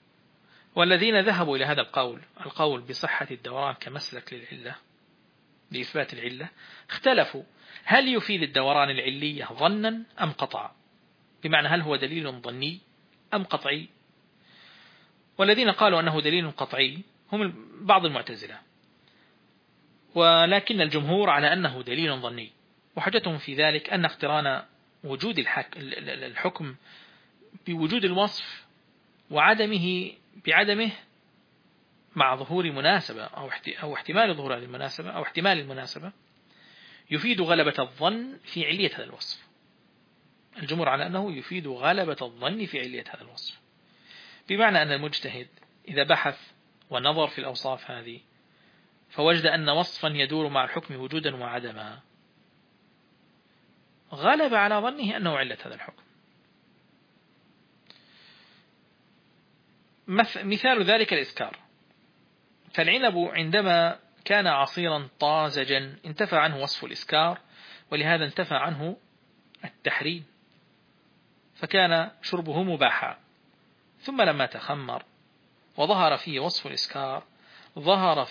والذين ذهبوا إلى هذا القول بصحة الدوران كمسلك للعلة لإثبات العلة اختلفوا هل يفيد الدوران العلية ظنا أم قطعا، بمعنى هل هو دليل ظني أم قطعي. والذين قالوا أنه دليل قطعي هم بعض المعتزلة، ولكن الجمهور على أنه دليل ظني، وحجتهم في ذلك أن اقتران وجود الحكم بوجود الوصف وعدمه بعدمه مع ظهور مناسبة أو احتمال ظهور المناسبة أو احتمال المناسبة يفيد غلبة الظن في علية هذا الوصف. الجمهور على أنه يفيد غلبة الظن في علية هذا الوصف، بمعنى أن المجتهد إذا بحث ونظر في الأوصاف هذه فوجد أن وصفا يدور مع الحكم وجودا وعدما، غلب على ظنه أنه علة هذا الحكم. مثال ذلك الإسكار، فالعنب عندما كان عصيرا طازجا انتفى عنه وصف الإسكار، ولهذا انتفى عنه التحريم، فكان شربه مباحا. ثم لما تخمر وظهر فيه وصف الإسكار ظهر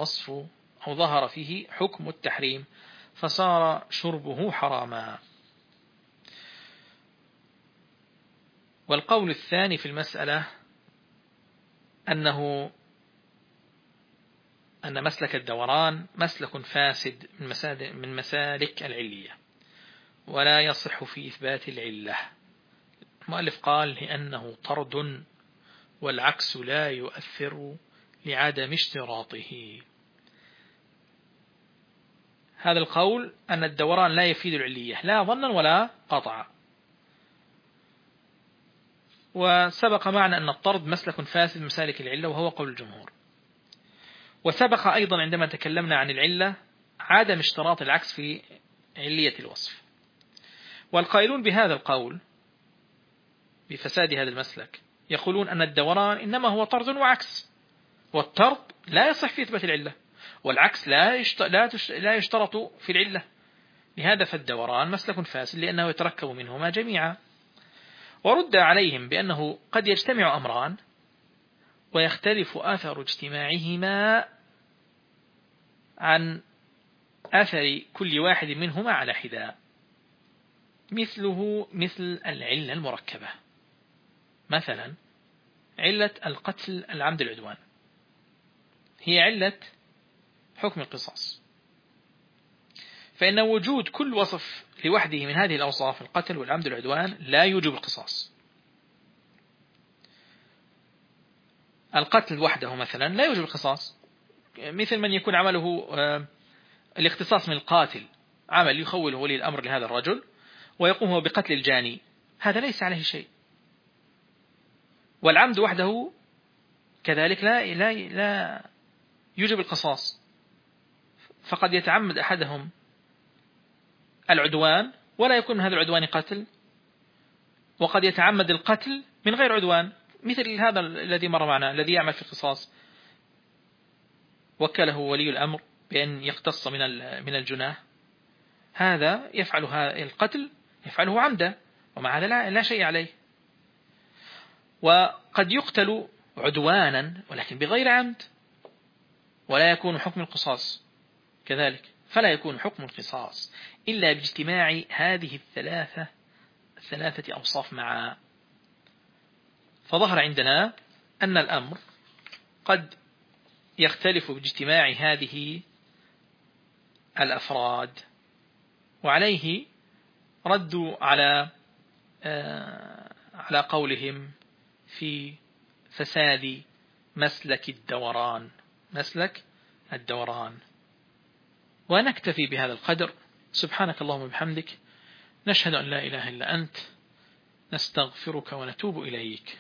فيه حكم التحريم، فصار شربه حراما. والقول الثاني في المسألة أن مسلك الدوران مسلك فاسد من مسالك العلية، ولا يصح في إثبات العلة. المؤلف قال لأنه طرد والعكس لا يؤثر لعدم اشتراطه. هذا القول أن الدوران لا يفيد العلية لا ظنا ولا قطعا. وسبق معنا أن الطرد مسلك فاسد من مسالك العلة، وهو قول الجمهور. وسبق أيضا عندما تكلمنا عن العلة عدم اشتراط العكس في علية الوصف. والقائلون بهذا القول بفساد هذا المسلك يقولون أن الدوران إنما هو طرد وعكس، والطرد لا يصح في إثبات العلة، والعكس لا يشترط في العلة، لهذا فالدوران مسلك فاسد لأنه يتركب منهما جميعا. ورد عليهم بأنه قد يجتمع أمران ويختلف أثر اجتماعهما عن أثر كل واحد منهما على حدة، مثل العلة المركبة، مثلا علة القتل العمد العدوان هي علة حكم القصاص، فإن وجود كل وصف لوحده من هذه الأوصاف القتل والعمد العدوان لا يوجب القصاص. القتل وحده مثلا لا يوجب القصاص، مثل من يكون عمله الاختصاص من القاتل، عمل يخوله ولي الأمر لهذا الرجل ويقوم هو بقتل الجاني، هذا ليس عليه شيء. والعمد وحده كذلك لا يوجب القصاص، فقد يتعمد أحدهم العدوان ولا يكون من هذا العدوان قتل، وقد يتعمد القتل من غير عدوان، مثل هذا الذي مر معنا الذي يعمل في القصاص وكله ولي الأمر بأن يقتص من الجناه، هذا يفعل القتل يفعله عمدا ومع هذا لا شيء عليه. وقد يقتل عدوانا ولكن بغير عمد ولا يكون حكم القصاص كذلك، فلا يكون حكم القصاص إلا باجتماع هذه الثلاثة أوصاف معا. فظهر عندنا أن الأمر قد يختلف باجتماع هذه الأفراد، وعليه ردوا على قولهم في فساد مسلك الدوران. ونكتفي بهذا القدر. سبحانك اللهم وبحمدك، نشهد أن لا إله إلا أنت، نستغفرك ونتوب إليك.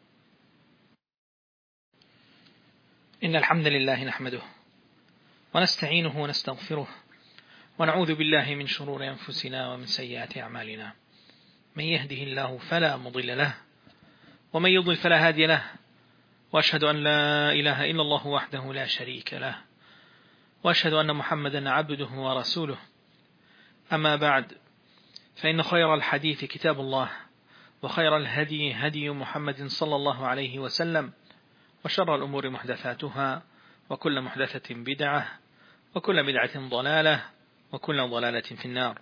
إن الحمد لله نحمده ونستعينه ونستغفره ونعوذ بالله من شرور أنفسنا ومن سيئات أعمالنا، من يهده الله فلا مضل له ومن يضلل فلا هادي له، وأشهد أن لا إله إلا الله وحده لا شريك له، وأشهد أن محمدا عبده ورسوله. أما بعد، فإن خير الحديث كتاب الله، وخير الهدي هدي محمد صلى الله عليه وسلم، وشر الأمور محدثاتها، وكل محدثة بدعة، وكل بدعة ضلالة وكل ضلالة في النار.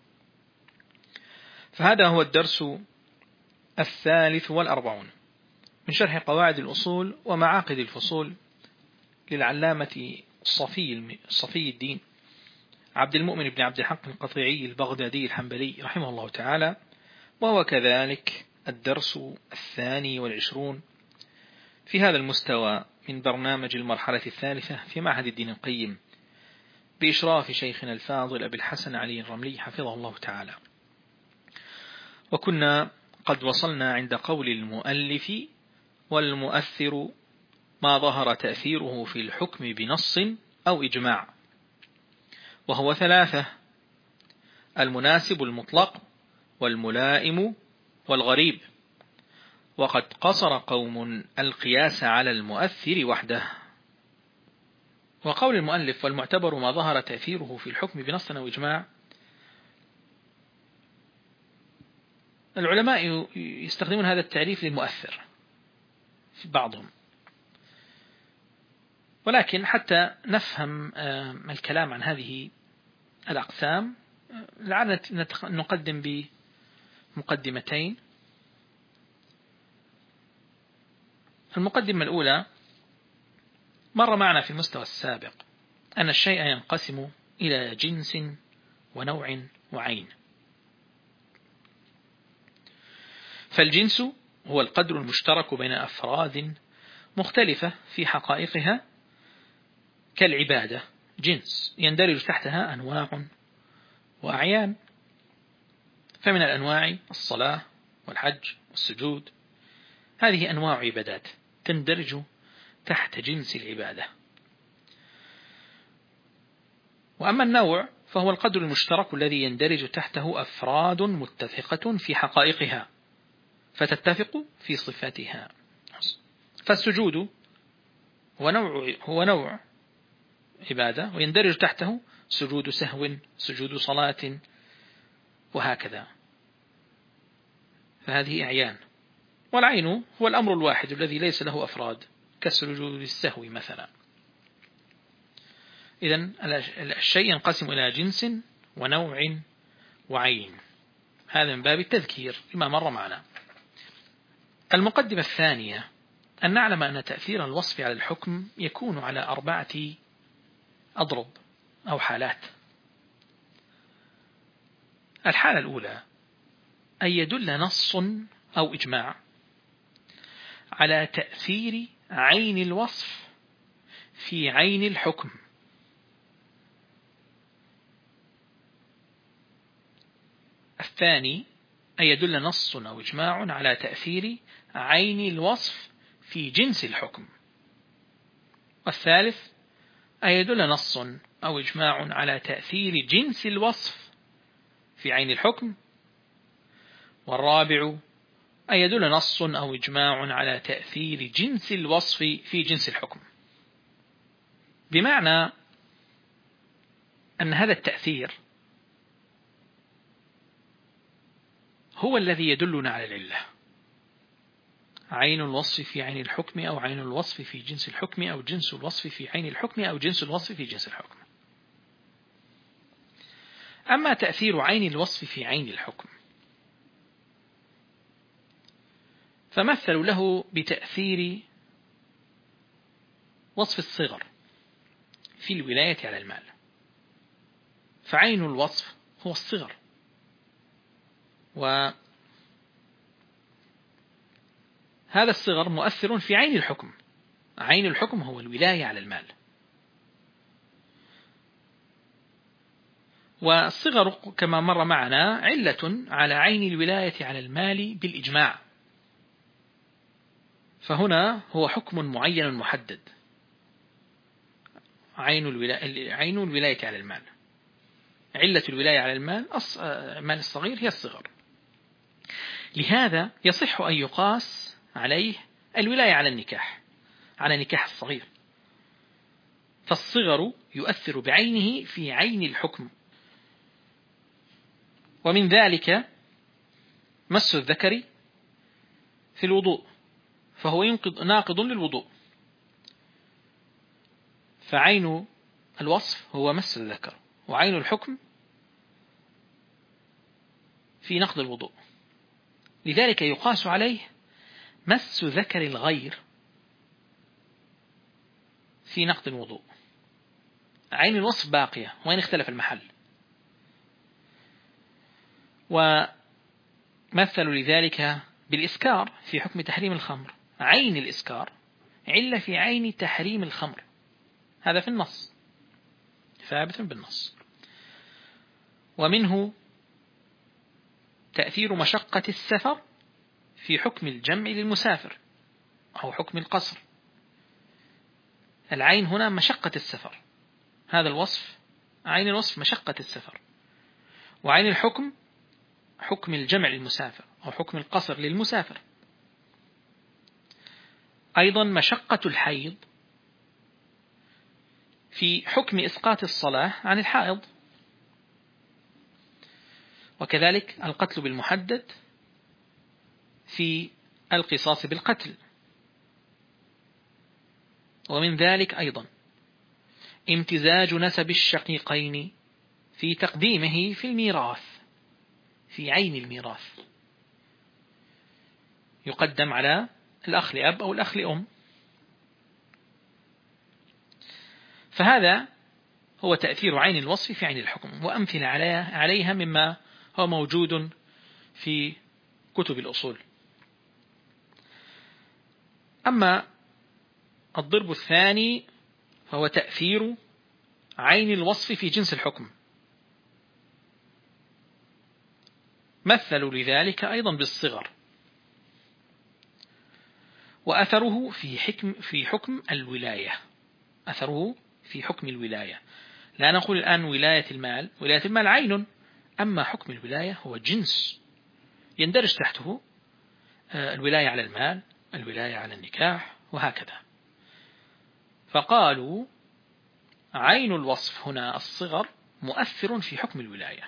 فهذا هو الدرس 43 من شرح قواعد الأصول ومعاقد الفصول للعلامة صفي الدين عبد المؤمن بن عبد الحق القطيعي البغدادي الحنبلي رحمه الله تعالى، وهو كذلك الدرس 22 في هذا المستوى من برنامج المرحلة الثالثة في معهد الدين القيم بإشراف شيخنا الفاضل أبي الحسن علي الرملي حفظه الله تعالى. وكنا قد وصلنا عند قول المؤلف: والمؤثر ما ظهر تأثيره في الحكم بنص أو إجماع، وهو 3: المناسب المطلق والملائم والغريب. وقد قصر قوم القياس على المؤثر وحده. وقول المؤلف: والمعتبر ما ظهر تأثيره في الحكم بنص أو إجماع، العلماء يستخدمون هذا التعريف للمؤثر في بعضهم، ولكن حتى نفهم الكلام عن هذه الأقسام لعلنا نقدم بمقدمتين. المقدمة الأولى: مر معنا في المستوى السابق أن الشيء ينقسم إلى جنس ونوع وعين. فالجنس هو القدر المشترك بين أفراد مختلفة في حقائقها، كالعبادة جنس يندرج تحتها أنواع وأعيان، فمن الأنواع الصلاة والحج والسجود، هذه أنواع عبادات تندرج تحت جنس العبادة. وأما النوع فهو القدر المشترك الذي يندرج تحته أفراد متفقة في حقائقها فتتفق في صفاتها. فالسجود هو نوع عبادة ويندرج تحته سجود سهو، سجود صلاة، وهكذا، فهذه أعيان. والعين هو الأمر الواحد الذي ليس له أفراد كسجود السهو مثلا. إذن الشيء ينقسم إلى جنس ونوع وعين، هذا من باب التذكير لما مر معنا. المقدمة الثانية: أن نعلم أن تأثير الوصف على الحكم يكون على 4 أضرب أو حالات. الحالة الأولى: أن يدل نص أو إجماع على تأثير عين الوصف في عين الحكم. الثاني: أن يدل نص أو إجماع على تأثير عين الوصف في جنس الحكم. والثالث: أن يدل نص أو إجماع على تأثير جنس الوصف في عين الحكم. والرابع: أن يدل نص أو إجماع على تأثير جنس الوصف في جنس الحكم. بمعنى أن هذا التأثير هو الذي يدلنا على العلة، عين الوصف في عين الحكم، أو عين الوصف في جنس الحكم، أو جنس الوصف في عين الحكم، أو جنس الوصف في جنس الحكم. أما تأثير عين الوصف في عين الحكم فمثلوا له بتأثير وصف الصغر في الولاية على المال. فعين الوصف هو الصغر، وهذا الصغر مؤثر في عين الحكم. عين الحكم هو الولاية على المال. والصغر كما مر معنا علة على عين الولاية على المال بالإجماع، فهنا هو حكم معين محدد، عين الولاية على المال. علة الولاية على المال الصغير هي الصغر. لهذا يصح أن يقاس عليه الولاية على النكاح، على نكاح الصغير. فالصغر يؤثر بعينه في عين الحكم. ومن ذلك مس الذكر في الوضوء، فهو ناقض للوضوء. فعين الوصف هو مس الذكر، وعين الحكم في نقض الوضوء، لذلك يقاس عليه مس ذكر الغير في نقض الوضوء. عين الوصف باقية وين اختلف المحل. ومثلوا لذلك بالإسكار في حكم تحريم الخمر. عين الإسكار علة في عين تحريم الخمر، هذا في النص ثابت بالنص. ومنه تأثير مشقة السفر في حكم الجمع للمسافر أو حكم القصر. العين هنا مشقة السفر، هذا الوصف عين الوصف مشقة السفر. وعين الحكم حكم الجمع للمسافر أو حكم القصر للمسافر. أيضا مشقة الحيض في حكم إسقاط الصلاة عن الحائض. وكذلك القتل بالمحدد في القصاص بالقتل. ومن ذلك أيضا امتزاج نسب الشقيقين في تقديمه في الميراث، في عين الميراث يقدم على الأخ لأب أو الأخ لأم. فهذا هو تأثير عين الوصف في عين الحكم، وأمثلة عليها مما هو موجود في كتب الأصول. أما الضرب الثاني فهو تأثير عين الوصف في جنس الحكم. مثلوا لذلك أيضا بالصغر، وأثره في حكم الولاية. أثره في حكم الولاية، لا نقول الآن ولاية المال، ولاية المال عين، أما حكم الولاية هو جنس يندرج تحته الولاية على المال، الولاية على النكاح، وهكذا. فقالوا عين الوصف هنا الصغر مؤثر في حكم الولاية.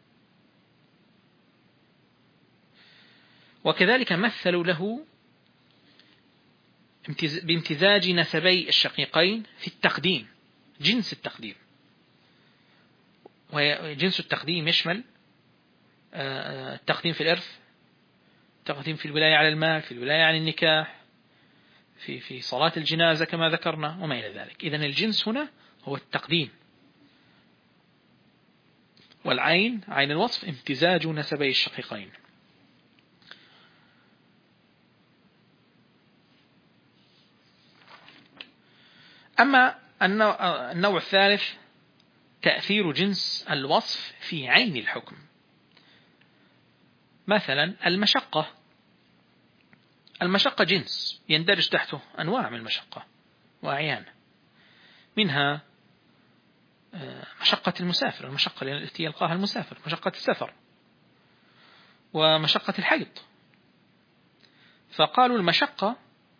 وكذلك مثلوا له بامتزاج نسبي الشقيقين في التقديم، جنس التقديم. وجنس التقديم يشمل التقديم في الإرث، التقديم في الولاية على المال، في الولاية على النكاح، في صلاة الجنازة كما ذكرنا وما إلى ذلك. إذن الجنس هنا هو التقديم. والعين عين الوصف امتزاج نسبي الشقيقين. أما النوع الثالث تأثير جنس الوصف في عين الحكم. مثلا المشقة جنس يندرج تحته أنواع من المشقة وأعيان، منها مشقة المسافر، المشقة التي يلقاها المسافر، مشقة السفر، ومشقة الحيض. فقالوا المشقة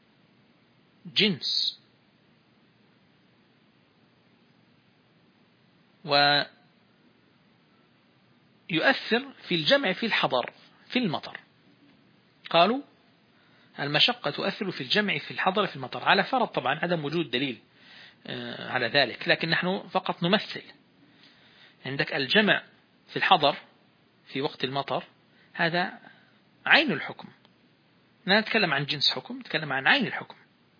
جنس، ويؤثر في الجمع في الحضر في المطر. قالوا المشقة تؤثر في الجمع في الحضر في المطر، على فرض طبعا عدم وجود دليل على ذلك، لكن نحن فقط نمثل. عندك الجمع في الحضر في وقت المطر هذا عين الحكم، لا نتكلم عن جنس حكم، نتكلم عن عين الحكم.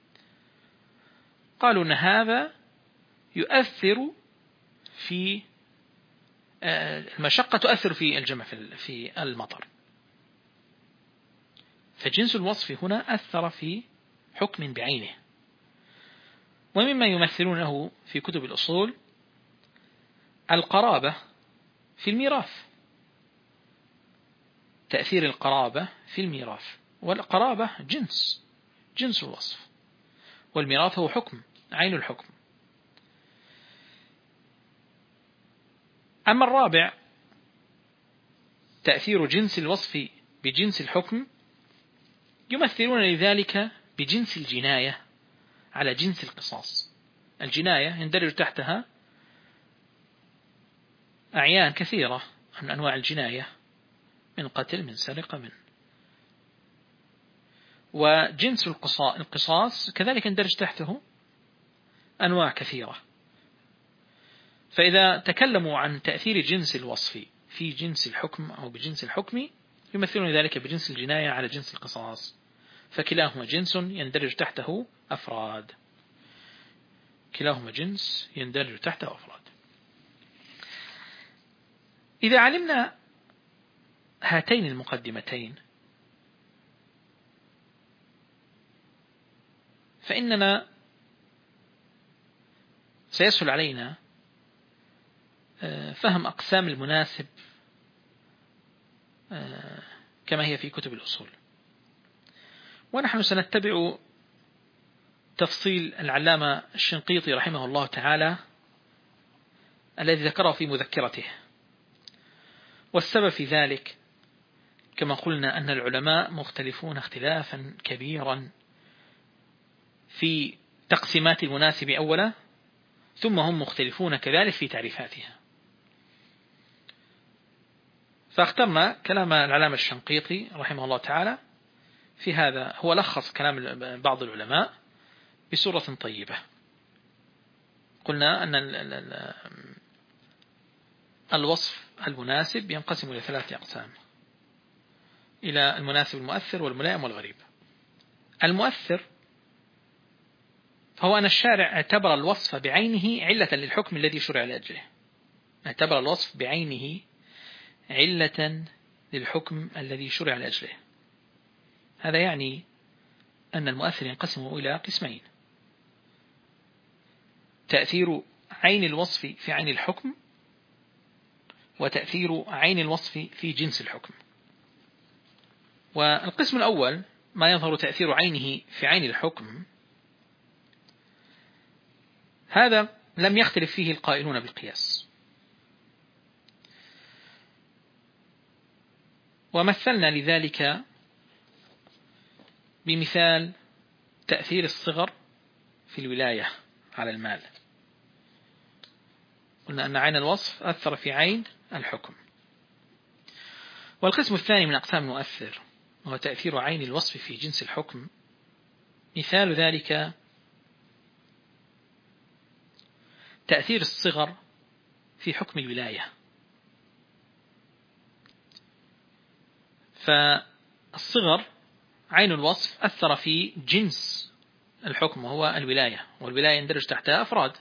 قالوا أن هذا يؤثر في المشقة، تؤثر في الجمع في المطر. فجنس الوصف هنا أثر في حكم بعينه. ومما يمثلونه في كتب الأصول القرابة في الميراث، تأثير القرابة في الميراث. والقرابة جنس الوصف، والميراث هو حكم عين الحكم. أما الرابع تأثير جنس الوصف بجنس الحكم، يمثلون لذلك بجنس الجناية على جنس القصاص. الجناية يندرج تحتها أعيان كثيرة من أنواع الجناية، من قتل، من سرقة، من وجنس القصاص كذلك يندرج تحته أنواع كثيرة. فإذا تكلموا عن تأثير جنس الوصف في جنس الحكم أو بجنس الحكم يمثلون ذلك بجنس الجناية على جنس القصاص، فكلاهما جنس يندرج تحته أفراد. كلاهما جنس يندرج تحته أفراد. إذا علمنا هاتين المقدمتين فإننا سيسهل علينا فهم أقسام المناسب كما هي في كتب الأصول. ونحن سنتبع تفصيل العلامة الشنقيطي رحمه الله تعالى الذي ذكره في مذكرته. والسبب في ذلك كما قلنا أن العلماء مختلفون اختلافا كبيرا في تقسيمات المناسب أولا، ثم هم مختلفون كذلك في تعريفاتها. فاخترنا كلام العلامة الشنقيطي رحمه الله تعالى في هذا، هو لخص كلام بعض العلماء بصورة طيبة. قلنا أن الوصف المناسب ينقسم إلى 3 أقسام، إلى المناسب المؤثر والملائم والغريب. المؤثر فهو أن الشارع اعتبر الوصف بعينه علة للحكم الذي شرع لأجله. اعتبر الوصف بعينه علة للحكم الذي شرع لأجله. هذا يعني أن المؤثر ينقسم إلى قسمين: تأثير عين الوصف في عين الحكم، وتأثير عين الوصف في جنس الحكم. والقسم الأول ما يظهر تأثير عينه في عين الحكم، هذا لم يختلف فيه القائلون بالقياس. ومثلنا لذلك بمثال تأثير الصغر في الولاية على المال. قلنا أن عين الوصف أثر في عين الحكم. والقسم الثاني من أقسام المؤثر هو تأثير عين الوصف في جنس الحكم. مثال ذلك تأثير الصغر في حكم الولاية. فالصغر عين الوصف أثر في جنس الحكم وهو الولاية، والولاية يندرج تحتها أفراد.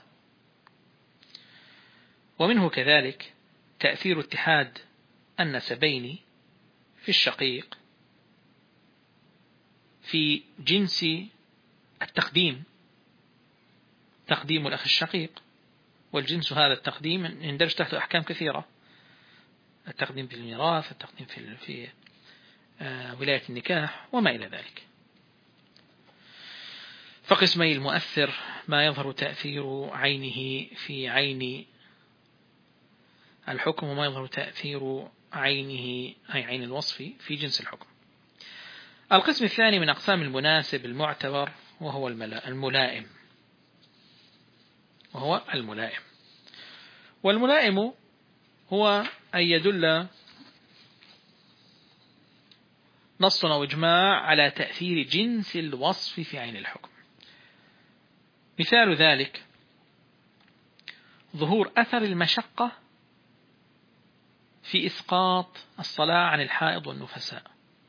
ومنه كذلك تأثير اتحاد النسبين في الشقيق في جنس التقديم، تقديم الأخ الشقيق، والجنس هذا التقديم يندرج تحت أحكام كثيرة: التقديم في الميراث، التقديم في ولاية النكاح وما إلى ذلك. فقسمي المؤثر ما يظهر تأثير عينه في عين الحكم، وما يظهر تأثير عينه أي عين الوصف في جنس الحكم. القسم الثاني من أقسام المناسب المعتبر وهو الملائم. والملائم هو أن يدل نص أو إجماع على تأثير جنس الوصف في عين الحكم. مثال ذلك ظهور أثر المشقة في إسقاط الصلاة عن الحائض والنفساء.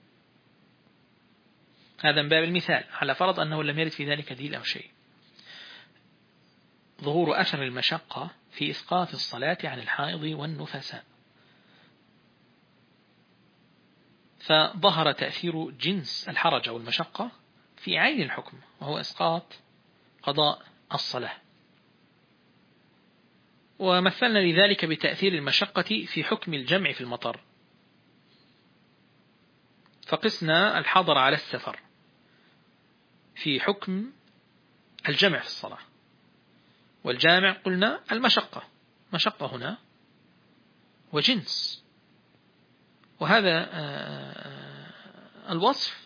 هذا من باب المثال، على فرض أنه لم يرد في ذلك دليل أو شيء. ظهور أثر المشقة في إسقاط الصلاة عن الحائض والنفساء، فظهر تأثير جنس الحرج أو المشقة في عين الحكم وهو إسقاط قضاء الصلاة. ومثلنا لذلك بتأثير المشقة في حكم الجمع في المطر، فقسنا الحضر على السفر في حكم الجمع في الصلاة، والجامع قلنا المشقة، مشقة هنا وجنس. وهذا الوصف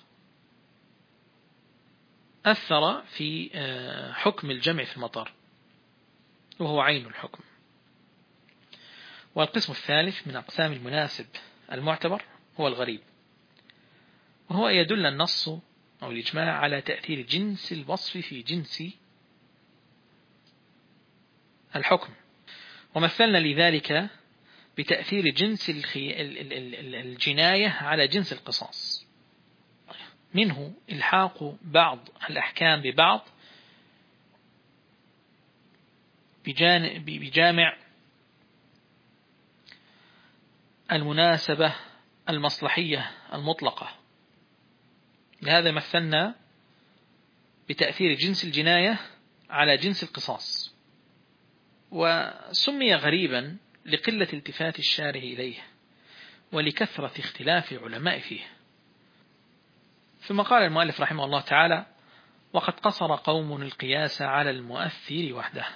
أثر في حكم الجمع في المطر وهو عين الحكم. والقسم الثالث من أقسام المناسب المعتبر هو الغريب، وهو يدل النص أو الإجماع على تأثير جنس الوصف في جنس الحكم. ومثلنا لذلك بتأثير جنس الجناية على جنس القصاص، منه إلحاق بعض الأحكام ببعض بجامع المناسبة المصلحية المطلقة. لهذا مثلنا بتأثير جنس الجناية على جنس القصاص، وسمي غريبا لقلة التفات الشارع إليه ولكثرة اختلاف العلماء فيه. ثم قال المؤلف رحمه الله تعالى: وقد قصر قوم القياس على المؤثر وحده،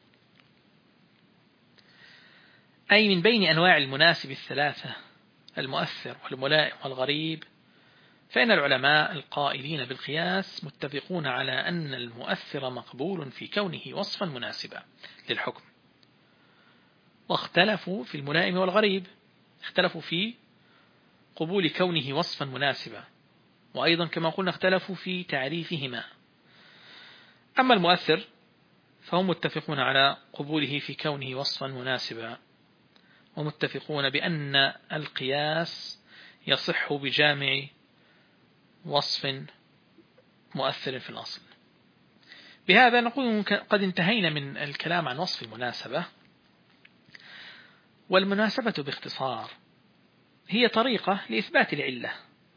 أي من بين أنواع المناسب الثلاثة المؤثر والملائم والغريب، فإن العلماء القائلين بالقياس متفقون على أن المؤثر مقبول في كونه وصفا مناسبا للحكم، واختلفوا في الملائم والغريب، اختلفوا في قبول كونه وصفا مناسبا، وأيضا كما قلنا اختلفوا في تعريفهما. أما المؤثر فهم متفقون على قبوله في كونه وصفا مناسبا، ومتفقون بأن القياس يصح بجامع وصف مؤثر في الأصل. بهذا نقول قد انتهينا من الكلام عن وصف المناسبة. والمناسبة باختصار هي طريقة لإثبات العلة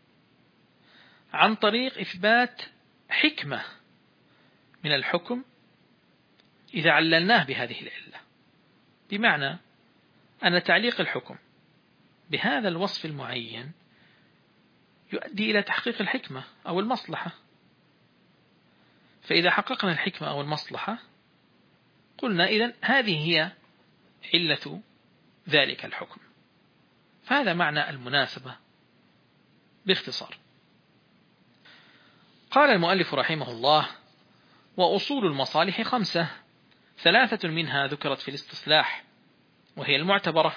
عن طريق إثبات حكمة من الحكم إذا عللناه بهذه العلة، بمعنى أن تعليق الحكم بهذا الوصف المعين يؤدي إلى تحقيق الحكمة أو المصلحة، فإذا حققنا الحكمة أو المصلحة قلنا إذن هذه هي علة ذلك الحكم. فهذا معنى المناسبة باختصار. قال المؤلف رحمه الله: وأصول المصالح 5، 3 منها ذكرت في الاستصلاح وهي المعتبرة،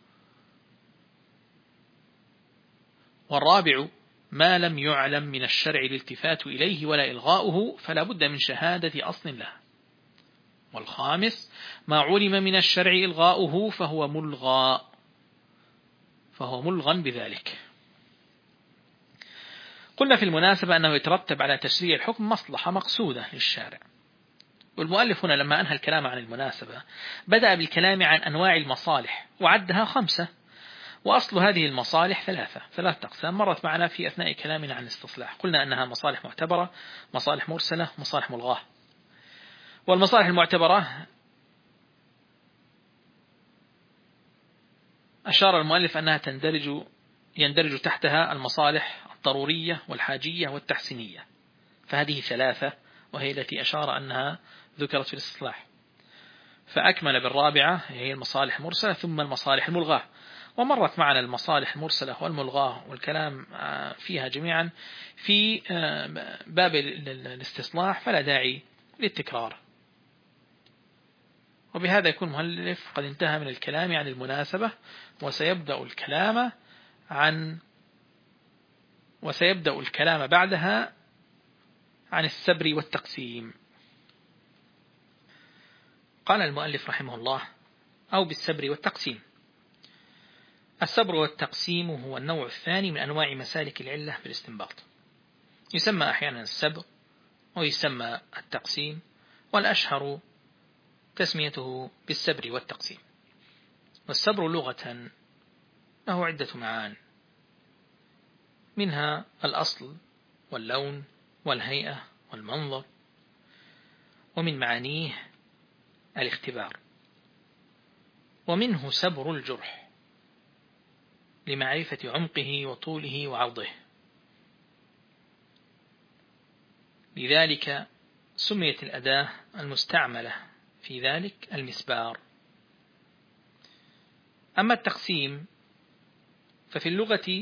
والرابع ما لم يعلم من الشرع الالتفات إليه ولا إلغاؤه فلا بد من شهادة أصل له، والخامس ما علم من الشرع إلغاؤه فهو ملغى بذلك. قلنا في المناسبة أنه يترتب على تشريع الحكم مصلحة مقصودة للشارع، والمؤلف هنا لما أنهى الكلام عن المناسبة بدأ بالكلام عن أنواع المصالح وعدها 5، وأصل هذه المصالح 3 أقسام مرت معنا في أثناء كلامنا عن الاستصلاح. قلنا أنها مصالح معتبرة، مصالح مرسلة، مصالح ملغاة. والمصالح المعتبرة أشار المؤلف أنها يندرج تحتها المصالح الضرورية والحاجية والتحسينية، فهذه 3 وهي التي أشار أنها ذكرت في الاستصلاح. فأكمل بالرابعة هي المصالح المرسلة ثم المصالح الملغاة، ومرت معنا المصالح المرسلة والملغاة والكلام فيها جميعا في باب الاستصلاح، فلا داعي للتكرار. وبهذا يكون المؤلف قد انتهى من الكلام عن المناسبة، وسيبدأ الكلام بعدها عن السبر والتقسيم. قال المؤلف رحمه الله: أو بالسبر والتقسيم. السبر والتقسيم هو النوع الثاني من أنواع مسالك العلة بالاستنباط، يسمى أحيانا السبر ويسمى التقسيم، والأشهر تسميته بالسبر والتقسيم. والسبر لغة له عدة معان، منها الأصل واللون والهيئة والمنظر، ومن معانيه الاختبار، ومنه سبر الجرح لمعرفة عمقه وطوله وعرضه، لذلك سميت الأداة المستعملة في ذلك المسبار. أما التقسيم ففي اللغة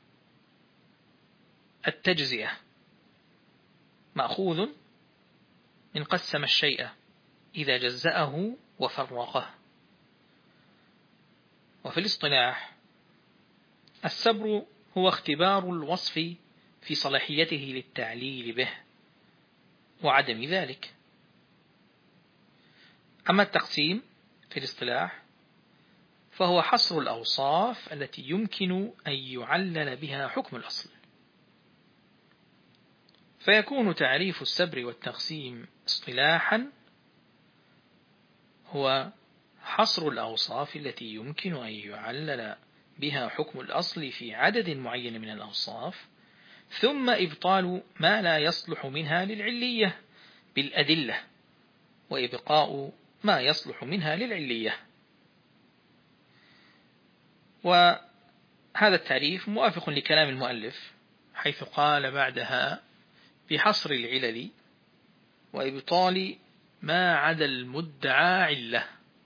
التجزئة، مأخوذ من قسم الشيء إذا جزأه وفرقه. وفي الاصطلاح السبر هو اختبار الوصف في صلاحيته للتعليل به وعدم ذلك. أما التقسيم في الاصطلاح فهو حصر الأوصاف التي يمكن أن يعلل بها حكم الأصل. فيكون تعريف السبر والتقسيم اصطلاحا هو حصر الأوصاف التي يمكن أن يعلل بها حكم الأصل في عدد معين من الأوصاف، ثم إبطال ما لا يصلح منها للعلية بالأدلة، وإبقاء ما يصلح منها للعلية. وهذا التعريف موافق لكلام المؤلف حيث قال بعدها بحصر العلل وإبطال ما عدا المدعى علة.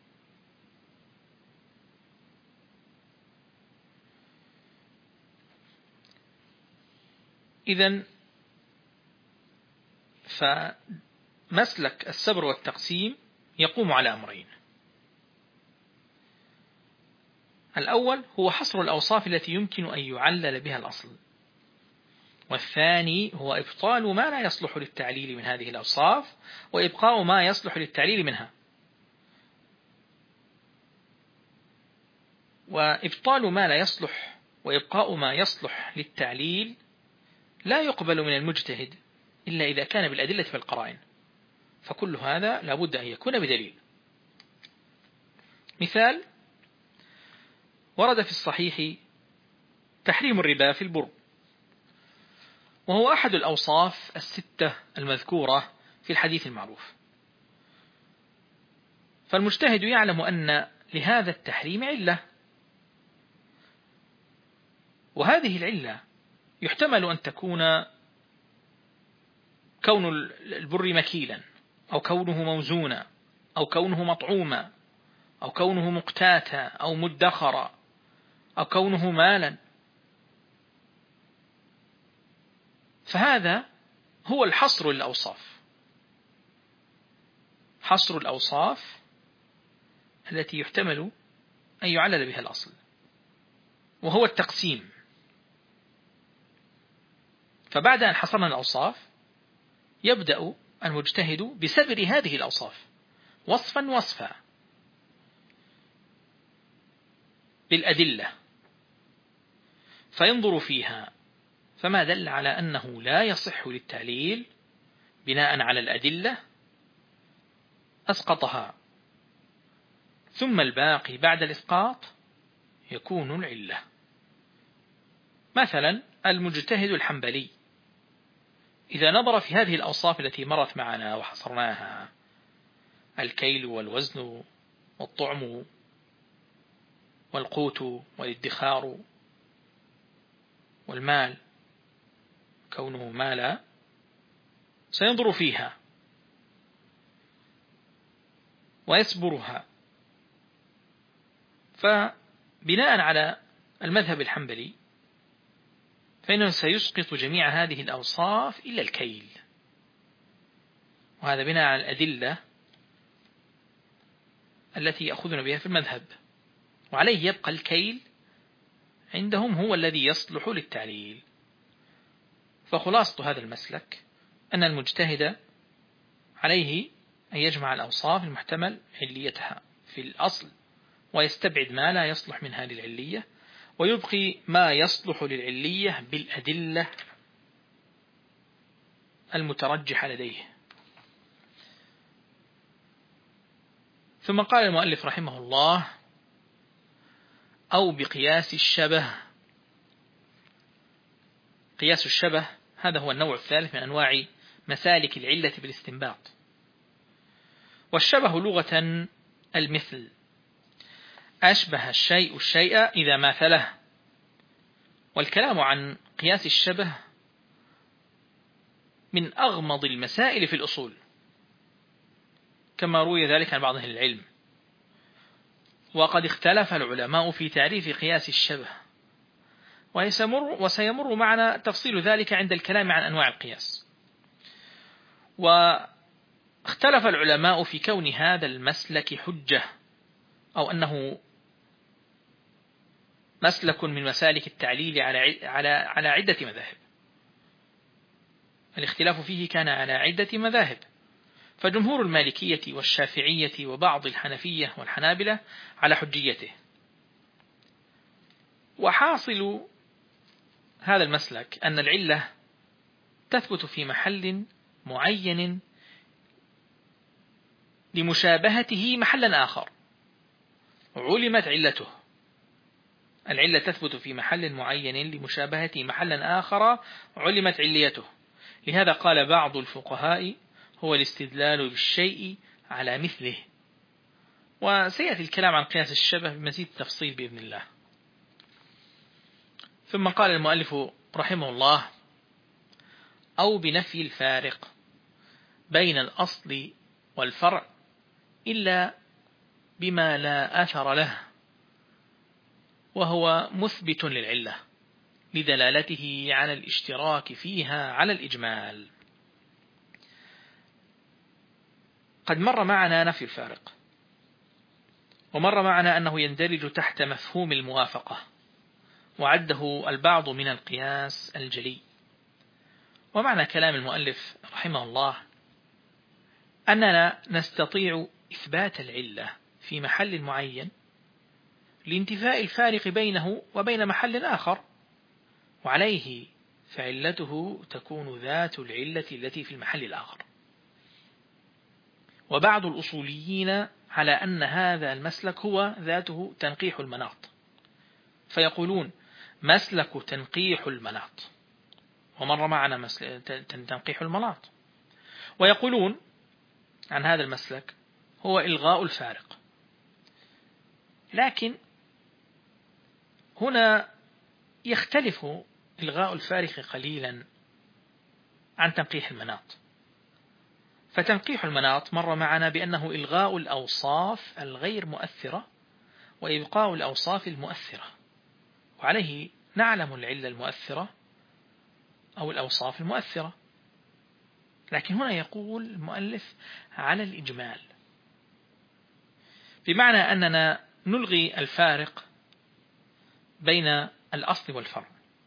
إذن فمسلك السبر والتقسيم يقوم على أمرين: الأول هو حصر الأوصاف التي يمكن أن يعلل بها الأصل، والثاني هو إبطال ما لا يصلح للتعليل من هذه الأوصاف وإبقاء ما يصلح للتعليل منها. وإبطال ما لا يصلح وإبقاء ما يصلح للتعليل لا يقبل من المجتهد إلا إذا كان بالأدلة والقرائن، فكل هذا لابد أن يكون بدليل. مثال: ورد في الصحيح تحريم الربا في البر، وهو أحد الأوصاف الستة المذكورة في الحديث المعروف، فالمجتهد يعلم أن لهذا التحريم علة، وهذه العلة يحتمل أن تكون كون البر مكيلا، أو كونه موزونا، أو كونه مطعوما، أو كونه مقتاتا أو مدخرا، أو كونه مالا. فهذا هو الحصر للأوصاف، حصر الأوصاف التي يحتمل أن يعلل بها الأصل، وهو التقسيم. فبعد أن حصرنا الأوصاف يبدأ المجتهد بسبر هذه الأوصاف وصفا وصفا بالأدلة، فينظر فيها، فما دل على أنه لا يصح للتعليل بناء على الأدلة أسقطها، ثم الباقي بعد الإسقاط يكون العلة. مثلا المجتهد الحنبلي إذا نظر في هذه الأوصاف التي مرت معنا وحصرناها: الكيل والوزن والطعم والقوت والادخار والمال كونه مالا، سينظر فيها ويسبرها. فبناء على المذهب الحنبلي فإنه سيسقط جميع هذه الأوصاف إلا الكيل، وهذا بناء على الأدلة التي يأخذون بها في المذهب، وعليه يبقى الكيل عندهم هو الذي يصلح للتعليل. فخلاصة هذا المسلك أن المجتهد عليه أن يجمع الأوصاف المحتمل عليتها في الأصل، ويستبعد ما لا يصلح منها للعلية، ويبقي ما يصلح للعلية بالأدلة المترجحة لديه. ثم قال المؤلف رحمه الله: أو بقياس الشبه. قياس الشبه هذا هو النوع الثالث من أنواع مسالك العلة بالاستنباط. والشبه لغة المثل، أشبه الشيء الشيء إذا ماثله. والكلام عن قياس الشبه من أغمض المسائل في الأصول، كما روي ذلك عن بعض أهل العلم. وقد اختلف العلماء في تعريف قياس الشبه، وسيمر معنا تفصيل ذلك عند الكلام عن أنواع القياس. واختلف العلماء في كون هذا المسلك حجة، أو أنه مسلك من مسالك التعليل على عدة مذاهب. الاختلاف فيه كان على عدة مذاهب، فجمهور المالكية والشافعية وبعض الحنفية والحنابلة على حجيته، وحاصل هذا المسلك أن العلة تثبت في محل معين لمشابهته محلا آخر علمت علته. العلة تثبت في محل معين لمشابهته محلا آخر علمت عليته. لهذا قال بعض الفقهاء هو الاستدلال بالشيء على مثله. وسيأتي الكلام عن قياس الشبه بمزيد تفصيل بإذن الله. ثم قال المؤلف رحمه الله: أو بنفي الفارق بين الأصل والفرع إلا بما لا أثر له، وهو مثبت للعلة لدلالته على الاشتراك فيها على الإجمال. قد مر معنا نفي الفارق، ومر معنا أنه يندرج تحت مفهوم الموافقة، وعده البعض من القياس الجلي. ومعنى كلام المؤلف رحمه الله أننا نستطيع إثبات العلة في محل معين لانتفاء الفارق بينه وبين محل آخر، وعليه فعلته تكون ذات العلة التي في المحل الآخر. وبعض الأصوليين على أن هذا المسلك هو ذاته تنقيح المناط، فيقولون مسلك تنقيح المناط، ومر معنا تنقيح المناط. ويقولون عن هذا المسلك هو إلغاء الفارق. لكن هنا يختلف إلغاء الفارق قليلا عن تنقيح المناط. فتنقيح المناط مر معنا بأنه إلغاء الأوصاف الغير مؤثرة وإبقاء الأوصاف المؤثرة، وعليه نعلم العلة المؤثرة أو الأوصاف المؤثرة. لكن هنا يقول المؤلف على الإجمال، بمعنى أننا نلغي الفارق بين الأصل والفرع،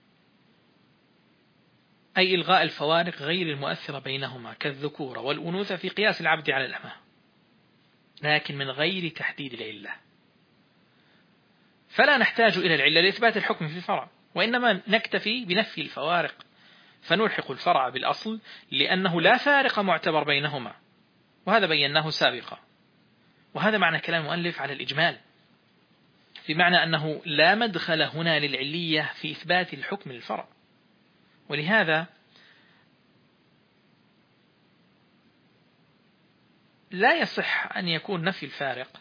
أي إلغاء الفوارق غير المؤثرة بينهما كالذكورة والأنوثة في قياس العبد على الأمة، لكن من غير تحديد العلة. فلا نحتاج إلى العلة لإثبات الحكم في الفرع، وإنما نكتفي بنفي الفوارق، فنلحق الفرع بالأصل لأنه لا فارق معتبر بينهما، وهذا بيناه سابقا. وهذا معنى كلام المؤلف على الإجمال، بمعنى أنه لا مدخل هنا للعلية في إثبات الحكم للفرع. ولهذا لا يصح أن يكون نفي الفارق،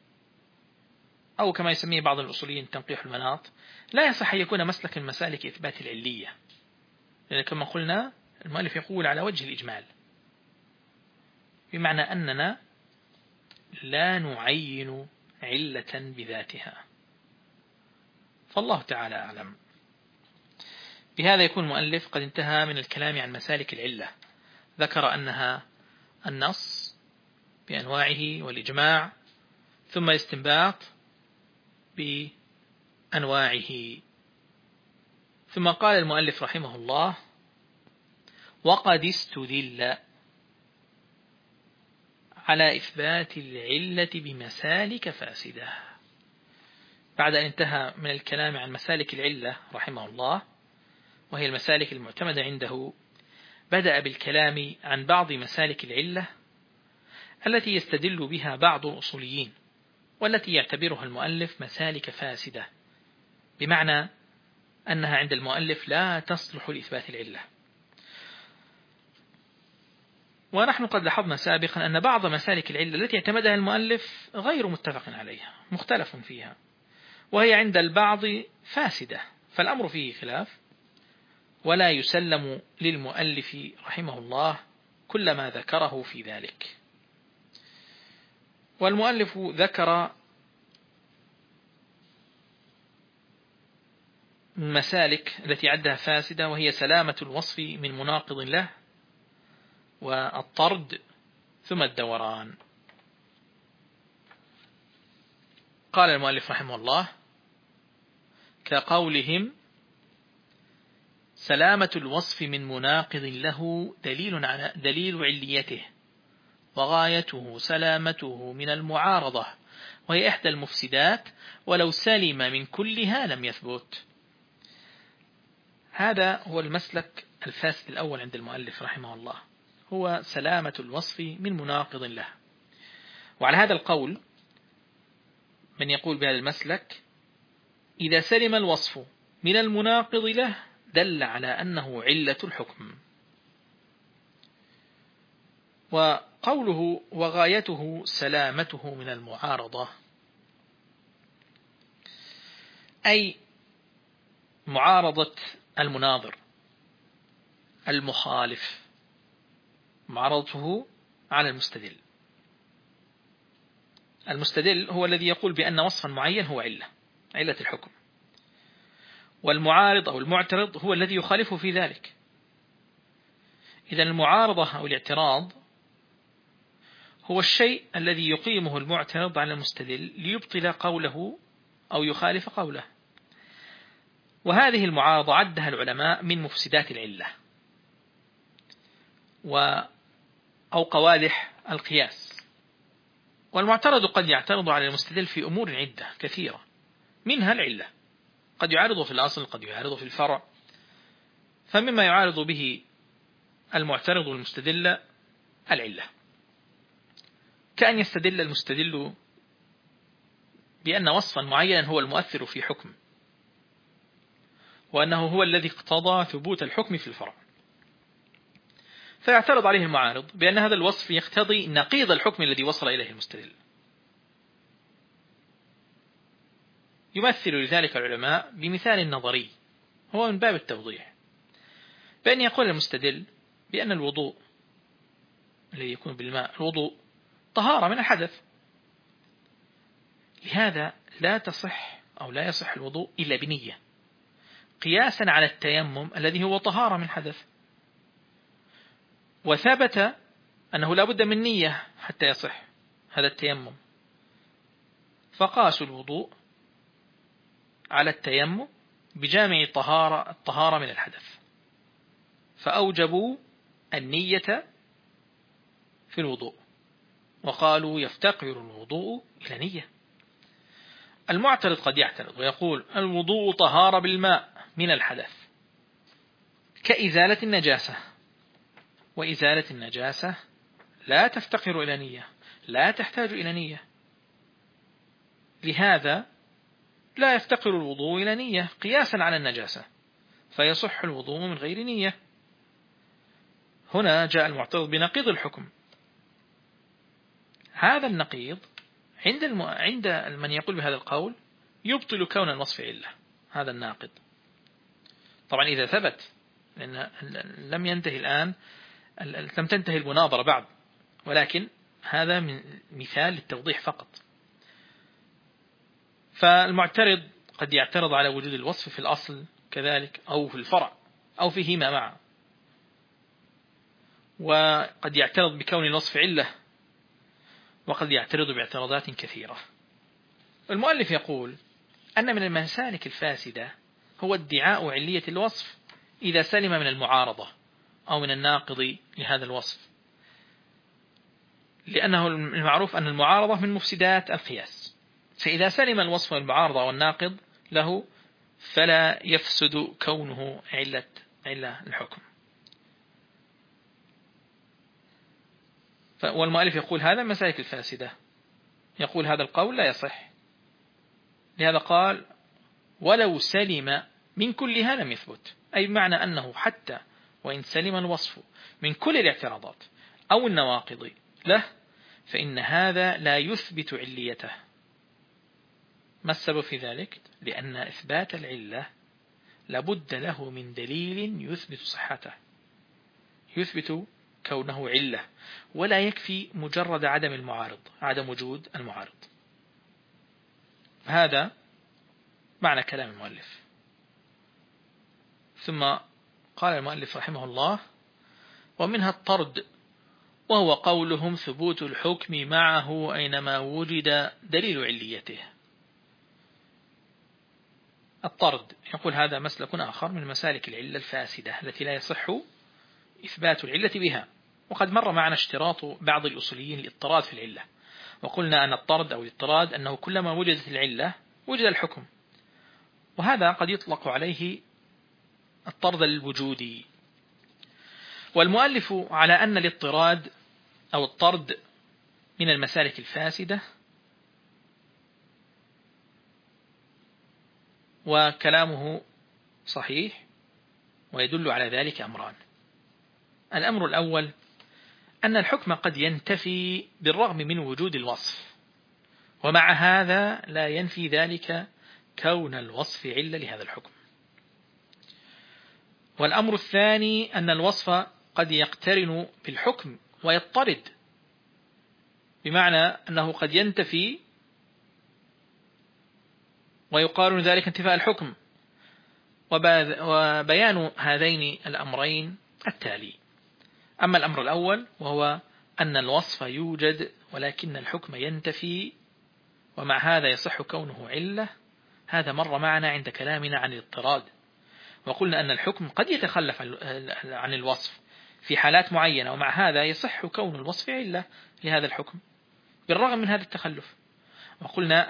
أو كما يسميه بعض الأصوليين تنقيح المناط، لا يصح أن يكون مسلك من مسالك إثبات العلية، لأن كما قلنا المؤلف يقول على وجه الإجمال، بمعنى أننا لا نعين علة بذاتها. فالله تعالى أعلم. بهذا يكون المؤلف قد انتهى من الكلام عن مسالك العلة، ذكر أنها النص بأنواعه والإجماع، ثم الاستنباط بأنواعه. ثم قال المؤلف رحمه الله: وقد استدل على إثبات العلة بمسالك فاسدة. بعد أن انتهى من الكلام عن مسالك العلة رحمه الله، وهي المسالك المعتمدة عنده، بدأ بالكلام عن بعض مسالك العلة التي يستدل بها بعض الأصوليين، والتي يعتبرها المؤلف مسالك فاسدة، بمعنى أنها عند المؤلف لا تصلح لإثبات العلة. ونحن قد لاحظنا سابقا أن بعض مسالك العلة التي اعتمدها المؤلف غير متفق عليها، مختلف فيها، وهي عند البعض فاسدة، فالأمر فيه خلاف، ولا يسلم للمؤلف رحمه الله كل ما ذكره في ذلك. والمؤلف ذكر المسالك التي عدها فاسدة، وهي سلامة الوصف من مناقض له، والطرد، ثم الدوران. قال المؤلف رحمه الله: كقولهم سلامة الوصف من مناقض له دليل عليته، وغايته سلامته من المعارضة وهي إحدى المفسدات، ولو سلم من كلها لم يثبت. هذا هو المسلك الفاسد الأول عند المؤلف رحمه الله، هو سلامة الوصف من مناقض له. وعلى هذا القول من يقول بهذا المسلك: إذا سلم الوصف من المناقض له دل على أنه علة الحكم. وقوله وغايته سلامته من المعارضة، أي معارضة المناظر المخالف، معارضته على المستدل. المستدل هو الذي يقول بأن وصفا معين هو علة الحكم، والمعارض أو المعترض هو الذي يخالفه في ذلك. إذن المعارضة أو الاعتراض هو الشيء الذي يقيمه المعترض على المستدل ليبطل قوله أو يخالف قوله. وهذه المعارضة عدها العلماء من مفسدات العلة أو قوادح القياس. والمعترض قد يعترض على المستدل في أمور عدة كثيرة، منها العلة، قد يعارض في الأصل، قد يعارض في الفرع. فمما يعارض به المعترض المستدل العلة، كأن يستدل المستدل بأن وصفا معينا هو المؤثر في حكم، وأنه هو الذي اقتضى ثبوت الحكم في الفرع، فيعترض عليه المعارض بأن هذا الوصف يقتضي نقيض الحكم الذي وصل إليه المستدل. يمثل لذلك العلماء بمثال نظري هو من باب التوضيح، بأن يقول المستدل بأن الوضوء الذي يكون بالماء الوضوء طهارة من الحدث، لهذا لا تصح أو لا يصح الوضوء إلا بنية، قياسا على التيمم الذي هو طهارة من حدث. وثبت أنه لا بد من نية حتى يصح هذا التيمم، فقاسوا الوضوء على التيمم بجامع الطهارة من الحدث، فأوجبوا النية في الوضوء، وقالوا يفتقر الوضوء إلى نية. المعترض قد يعترض ويقول الوضوء طهارة بالماء من الحدث كإزالة النجاسة، وإزالة النجاسة لا تفتقر إلى نية، لا تحتاج إلى نية، لهذا لا يفتقر الوضوء إلى نية قياسا على النجاسة، فيصح الوضوء من غير نية. هنا جاء المعترض بنقيض الحكم. هذا النقيض عند من يقول بهذا القول يبطل كون الوصف علة، هذا الناقض. طبعا إذا ثبت، لأن لم ينتهي الآن، لم تنتهي المناظرة بعد، ولكن هذا من مثال للتوضيح فقط. فالمعترض قد يعترض على وجود الوصف في الأصل كذلك، أو في الفرع، أو فيهما معا، وقد يعترض بكون الوصف علة، وقد يعترض باعتراضات كثيرة. المؤلف يقول أن من المسالك الفاسدة هو ادعاء علية الوصف إذا سلم من المعارضة أو من الناقض لهذا الوصف، لأنه المعروف أن المعارضة من مفسدات القياس، فإذا سلم الوصف والمعارضة والناقض له فلا يفسد كونه علة الحكم. والمؤلف يقول هذا مسائل الفاسدة، يقول هذا القول لا يصح، لهذا قال ولو سلم من كلها لم يثبت، أي بمعنى أنه حتى وإن سلم الوصف من كل الاعتراضات أو النواقض له فإن هذا لا يثبت عليته. ما السبب في ذلك؟ لأن إثبات العلة لابد له من دليل يثبت صحته، يثبت كونه علة، ولا يكفي مجرد عدم وجود المعارض. هذا معنى كلام المؤلف. ثم قال المؤلف رحمه الله ومنها الطرد، وهو قولهم ثبوت الحكم معه أينما وجد دليل عليته. الطرد يقول هذا مسلك آخر من مسالك العلة الفاسدة التي لا يصح إثبات العلة بها، وقد مر معنا اشتراط بعض الأصوليين للاضطراد في العلة، وقلنا أن الطرد أو الاضطراد أنه كلما وجدت العلة وجد الحكم، وهذا قد يطلق عليه الطرد الوجودي. والمؤلف على أن الاضطراد أو الطرد من المسالك الفاسدة، وكلامه صحيح، ويدل على ذلك أمران. الأمر الأول أن الحكم قد ينتفي بالرغم من وجود الوصف، ومع هذا لا ينفي ذلك كون الوصف علة لهذا الحكم. والأمر الثاني أن الوصف قد يقترن بالحكم ويضطرد، بمعنى أنه قد ينتفي ويقارن ذلك انتفاء الحكم. وبيان هذين الأمرين التالي: أما الأمر الأول وهو أن الوصف يوجد ولكن الحكم ينتفي، ومع هذا يصح كونه علة، هذا مر معنا عند كلامنا عن الاضطراد، وقلنا أن الحكم قد يتخلف عن الوصف في حالات معينة، ومع هذا يصح كون الوصف علة لهذا الحكم بالرغم من هذا التخلف. وقلنا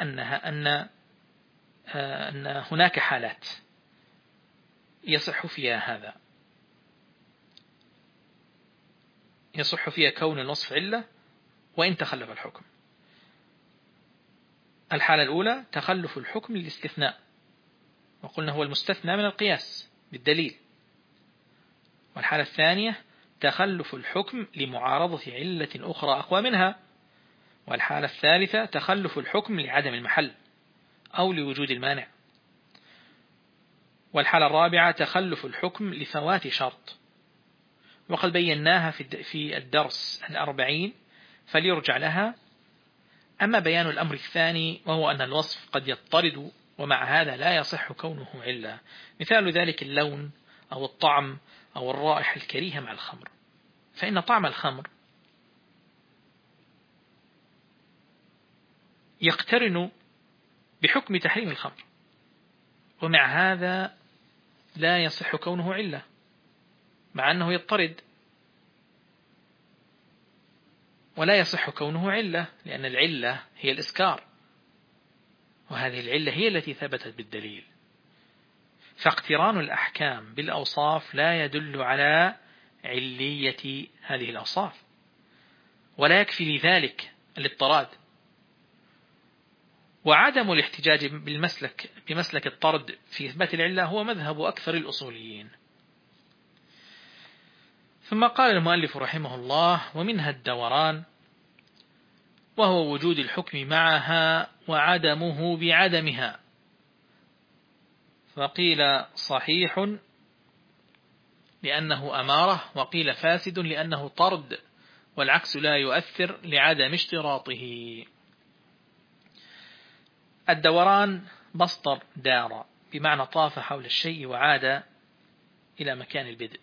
أن هناك حالات يصح فيها كون الوصف علة وإن تخلف الحكم. الحالة الأولى تخلف الحكم للاستثناء، وقلنا هو المستثنى من القياس بالدليل. والحالة الثانية تخلف الحكم لمعارضة علة أخرى أقوى منها. والحالة الثالثة تخلف الحكم لعدم المحل أو لوجود المانع. والحالة الرابعة تخلف الحكم لفوات شرط، وقد بيناها في الدرس 40 فليرجع لها. أما بيان الأمر الثاني وهو أن الوصف قد يضطرد ومع هذا لا يصح كونه علة، مثال ذلك اللون أو الطعم أو الرائحة الكريهة مع الخمر، فإن طعم الخمر يقترن بحكم تحريم الخمر، ومع هذا لا يصح كونه علة مع أنه يضطرد، ولا يصح كونه علة لأن العلة هي الإسكار، وهذه العلة هي التي ثبتت بالدليل. فاقتران الأحكام بالأوصاف لا يدل على علية هذه الأوصاف، ولا يكفي لذلك الاضطراد. وعدم الاحتجاج بمسلك الطرد في إثبات العلة هو مذهب أكثر الأصوليين. ثم قال المؤلف رحمه الله: ومنها الدوران، وهو وجود الحكم معها وعدمه بعدمها. فقيل صحيح لأنه أمارة، وقيل فاسد لأنه طرد، والعكس لا يؤثر لعدم اشتراطه. الدوران مصدر دار بمعنى طاف حول الشيء وعاد إلى مكان البدء.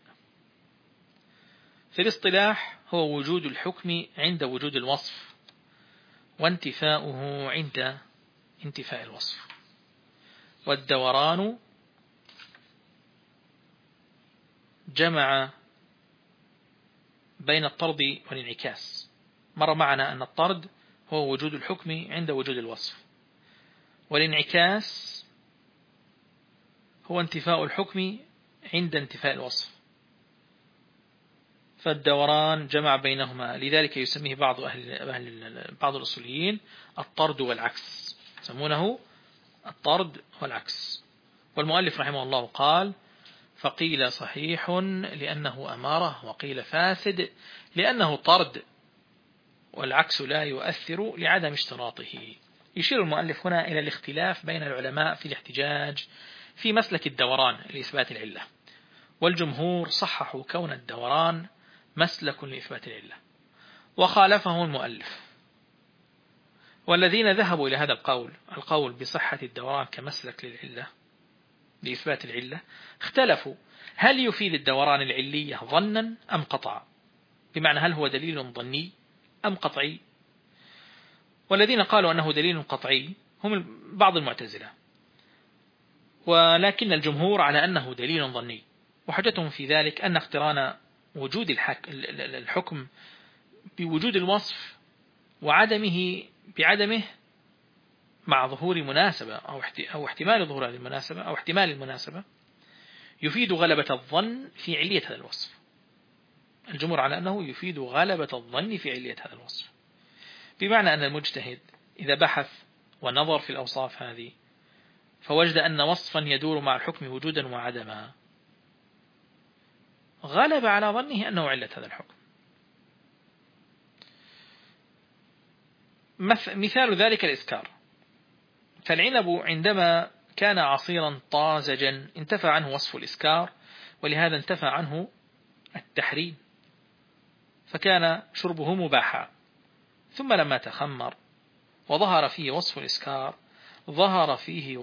في الاصطلاح هو وجود الحكم عند وجود الوصف، وانتفاؤه عند انتفاء الوصف. والدوران جمع بين الطرد والانعكاس. مر معنا أن الطرد هو وجود الحكم عند وجود الوصف، والانعكاس هو انتفاء الحكم عند انتفاء الوصف. فالدوران جمع بينهما، لذلك يسميه بعض الأصوليين الطرد والعكس، يسمونه الطرد والعكس. والمؤلف رحمه الله قال: فقيل صحيح لأنه أمارة، وقيل فاسد لأنه طرد، والعكس لا يؤثر لعدم اشتراطه. يشير المؤلف هنا إلى الاختلاف بين العلماء في الاحتجاج في مسلك الدوران لإثبات العلة، والجمهور صححوا كون الدوران مسلك لإثبات العلة، وخالفه المؤلف. والذين ذهبوا إلى هذا القول بصحة الدوران كمسلك للعلة لإثبات العلة اختلفوا: هل يفيد الدوران العلية ظنا أم قطعا؟ بمعنى هل هو دليل ظني أم قطعي؟ والذين قالوا أنه دليل قطعي هم بعض المعتزلة، ولكن الجمهور على أنه دليل ظني. وحجتهم في ذلك أن اقتران وجود الحكم بوجود الوصف وعدمه بعدمه مع ظهور مناسبة أو احتمال ظهور هذه المناسبة أو احتمال المناسبة يفيد غلبة الظن في علية هذا الوصف. الجمهور على أنه يفيد غلبة الظن في علية هذا الوصف، بمعنى أن المجتهد إذا بحث ونظر في الأوصاف هذه فوجد أن وصفا يدور مع الحكم وجودا وعدما، غلب على ظنه أنه علة هذا الحكم. مثال ذلك الإسكار، فالعنب عندما كان عصيرا طازجا انتفى عنه وصف الإسكار، ولهذا انتفى عنه التحريم، فكان شربه مباحا. ثم لما تخمر وظهر فيه وصف الإسكار ظهر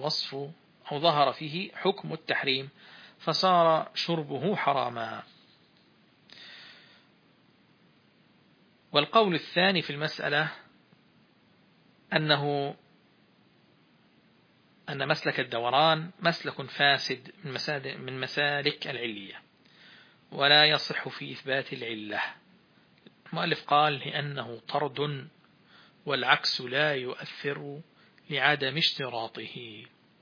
فيه حكم التحريم، فصار شربه حراما. والقول الثاني في المسألة أن مسلك الدوران مسلك فاسد من مسالك العلية، ولا يصح في إثبات العلة. المؤلف قال لأنه طرد، والعكس لا يؤثر لعدم اشتراطه.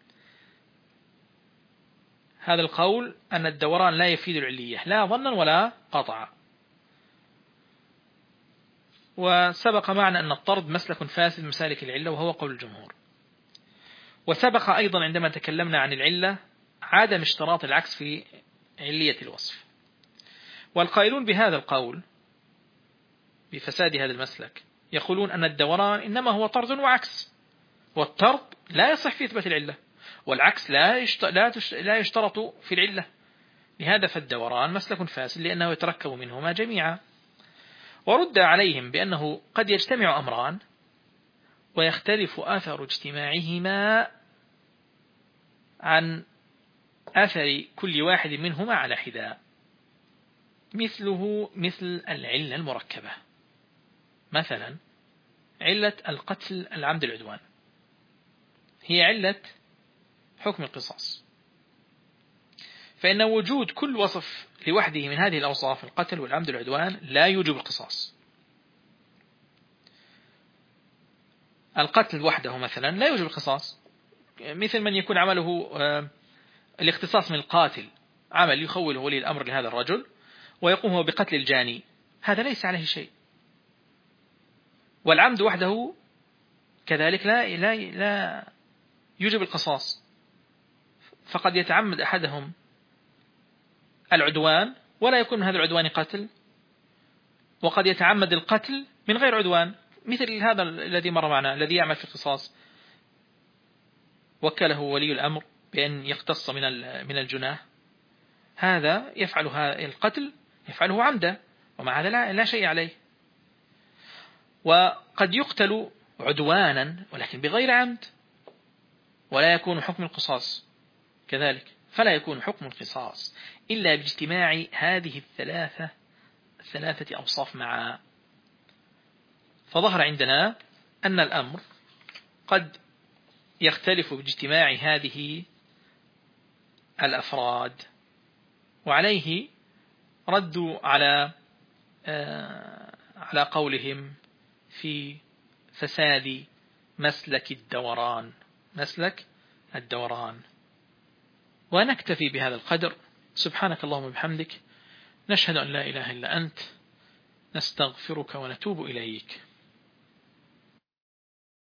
هذا القول أن الدوران لا يفيد العلية لا ظنا ولا قطعا. وسبق معنا أن الطرد مسلك فاسد من مسالك العلة، وهو قول الجمهور. وسبق أيضا عندما تكلمنا عن العلة عدم اشتراط العكس في علية الوصف. والقائلون بهذا القول بفساد هذا المسلك يقولون أن الدوران إنما هو طرد وعكس، والطرد لا يصح في إثبات العلة، والعكس لا يشترط في العلة، لهذا فالدوران مسلك فاسد لأنه يتركب منهما جميعا. ورد عليهم بأنه قد يجتمع أمران ويختلف أثر اجتماعهما عن أثر كل واحد منهما على حدة، مثل العلة المركبة. مثلا علة القتل العمد العدوان هي علة حكم القصاص، فإن وجود كل وصف لوحده من هذه الأوصاف القتل والعمد العدوان لا يوجب القصاص. القتل وحده مثلا لا يوجب القصاص، مثل من يكون عمله الاختصاص من القاتل، عمل يخوله ولي الأمر لهذا الرجل ويقوم هو بقتل الجاني، هذا ليس عليه شيء. والعمد وحده كذلك لا يوجب القصاص، فقد يتعمد أحدهم العدوان ولا يكون من هذا العدوان قتل، وقد يتعمد القتل من غير عدوان، مثل هذا الذي مر معنا الذي يعمل في القصاص وكله ولي الأمر بأن يقتص من الجناه، هذا يفعل القتل يفعله عمدا ومع هذا لا شيء عليه. وقد يقتل عدوانا ولكن بغير عمد ولا يكون حكم القصاص كذلك، فلا يكون حكم القصاص إلا باجتماع هذه الثلاثة أوصاف معا. فظهر عندنا أن الأمر قد يختلف باجتماع هذه الأفراد، وعليه ردوا على قولهم في فساد مسلك الدوران. ونكتفي بهذا القدر. سبحانك اللهم وبحمدك، نشهد أن لا إله إلا أنت، نستغفرك ونتوب إليك.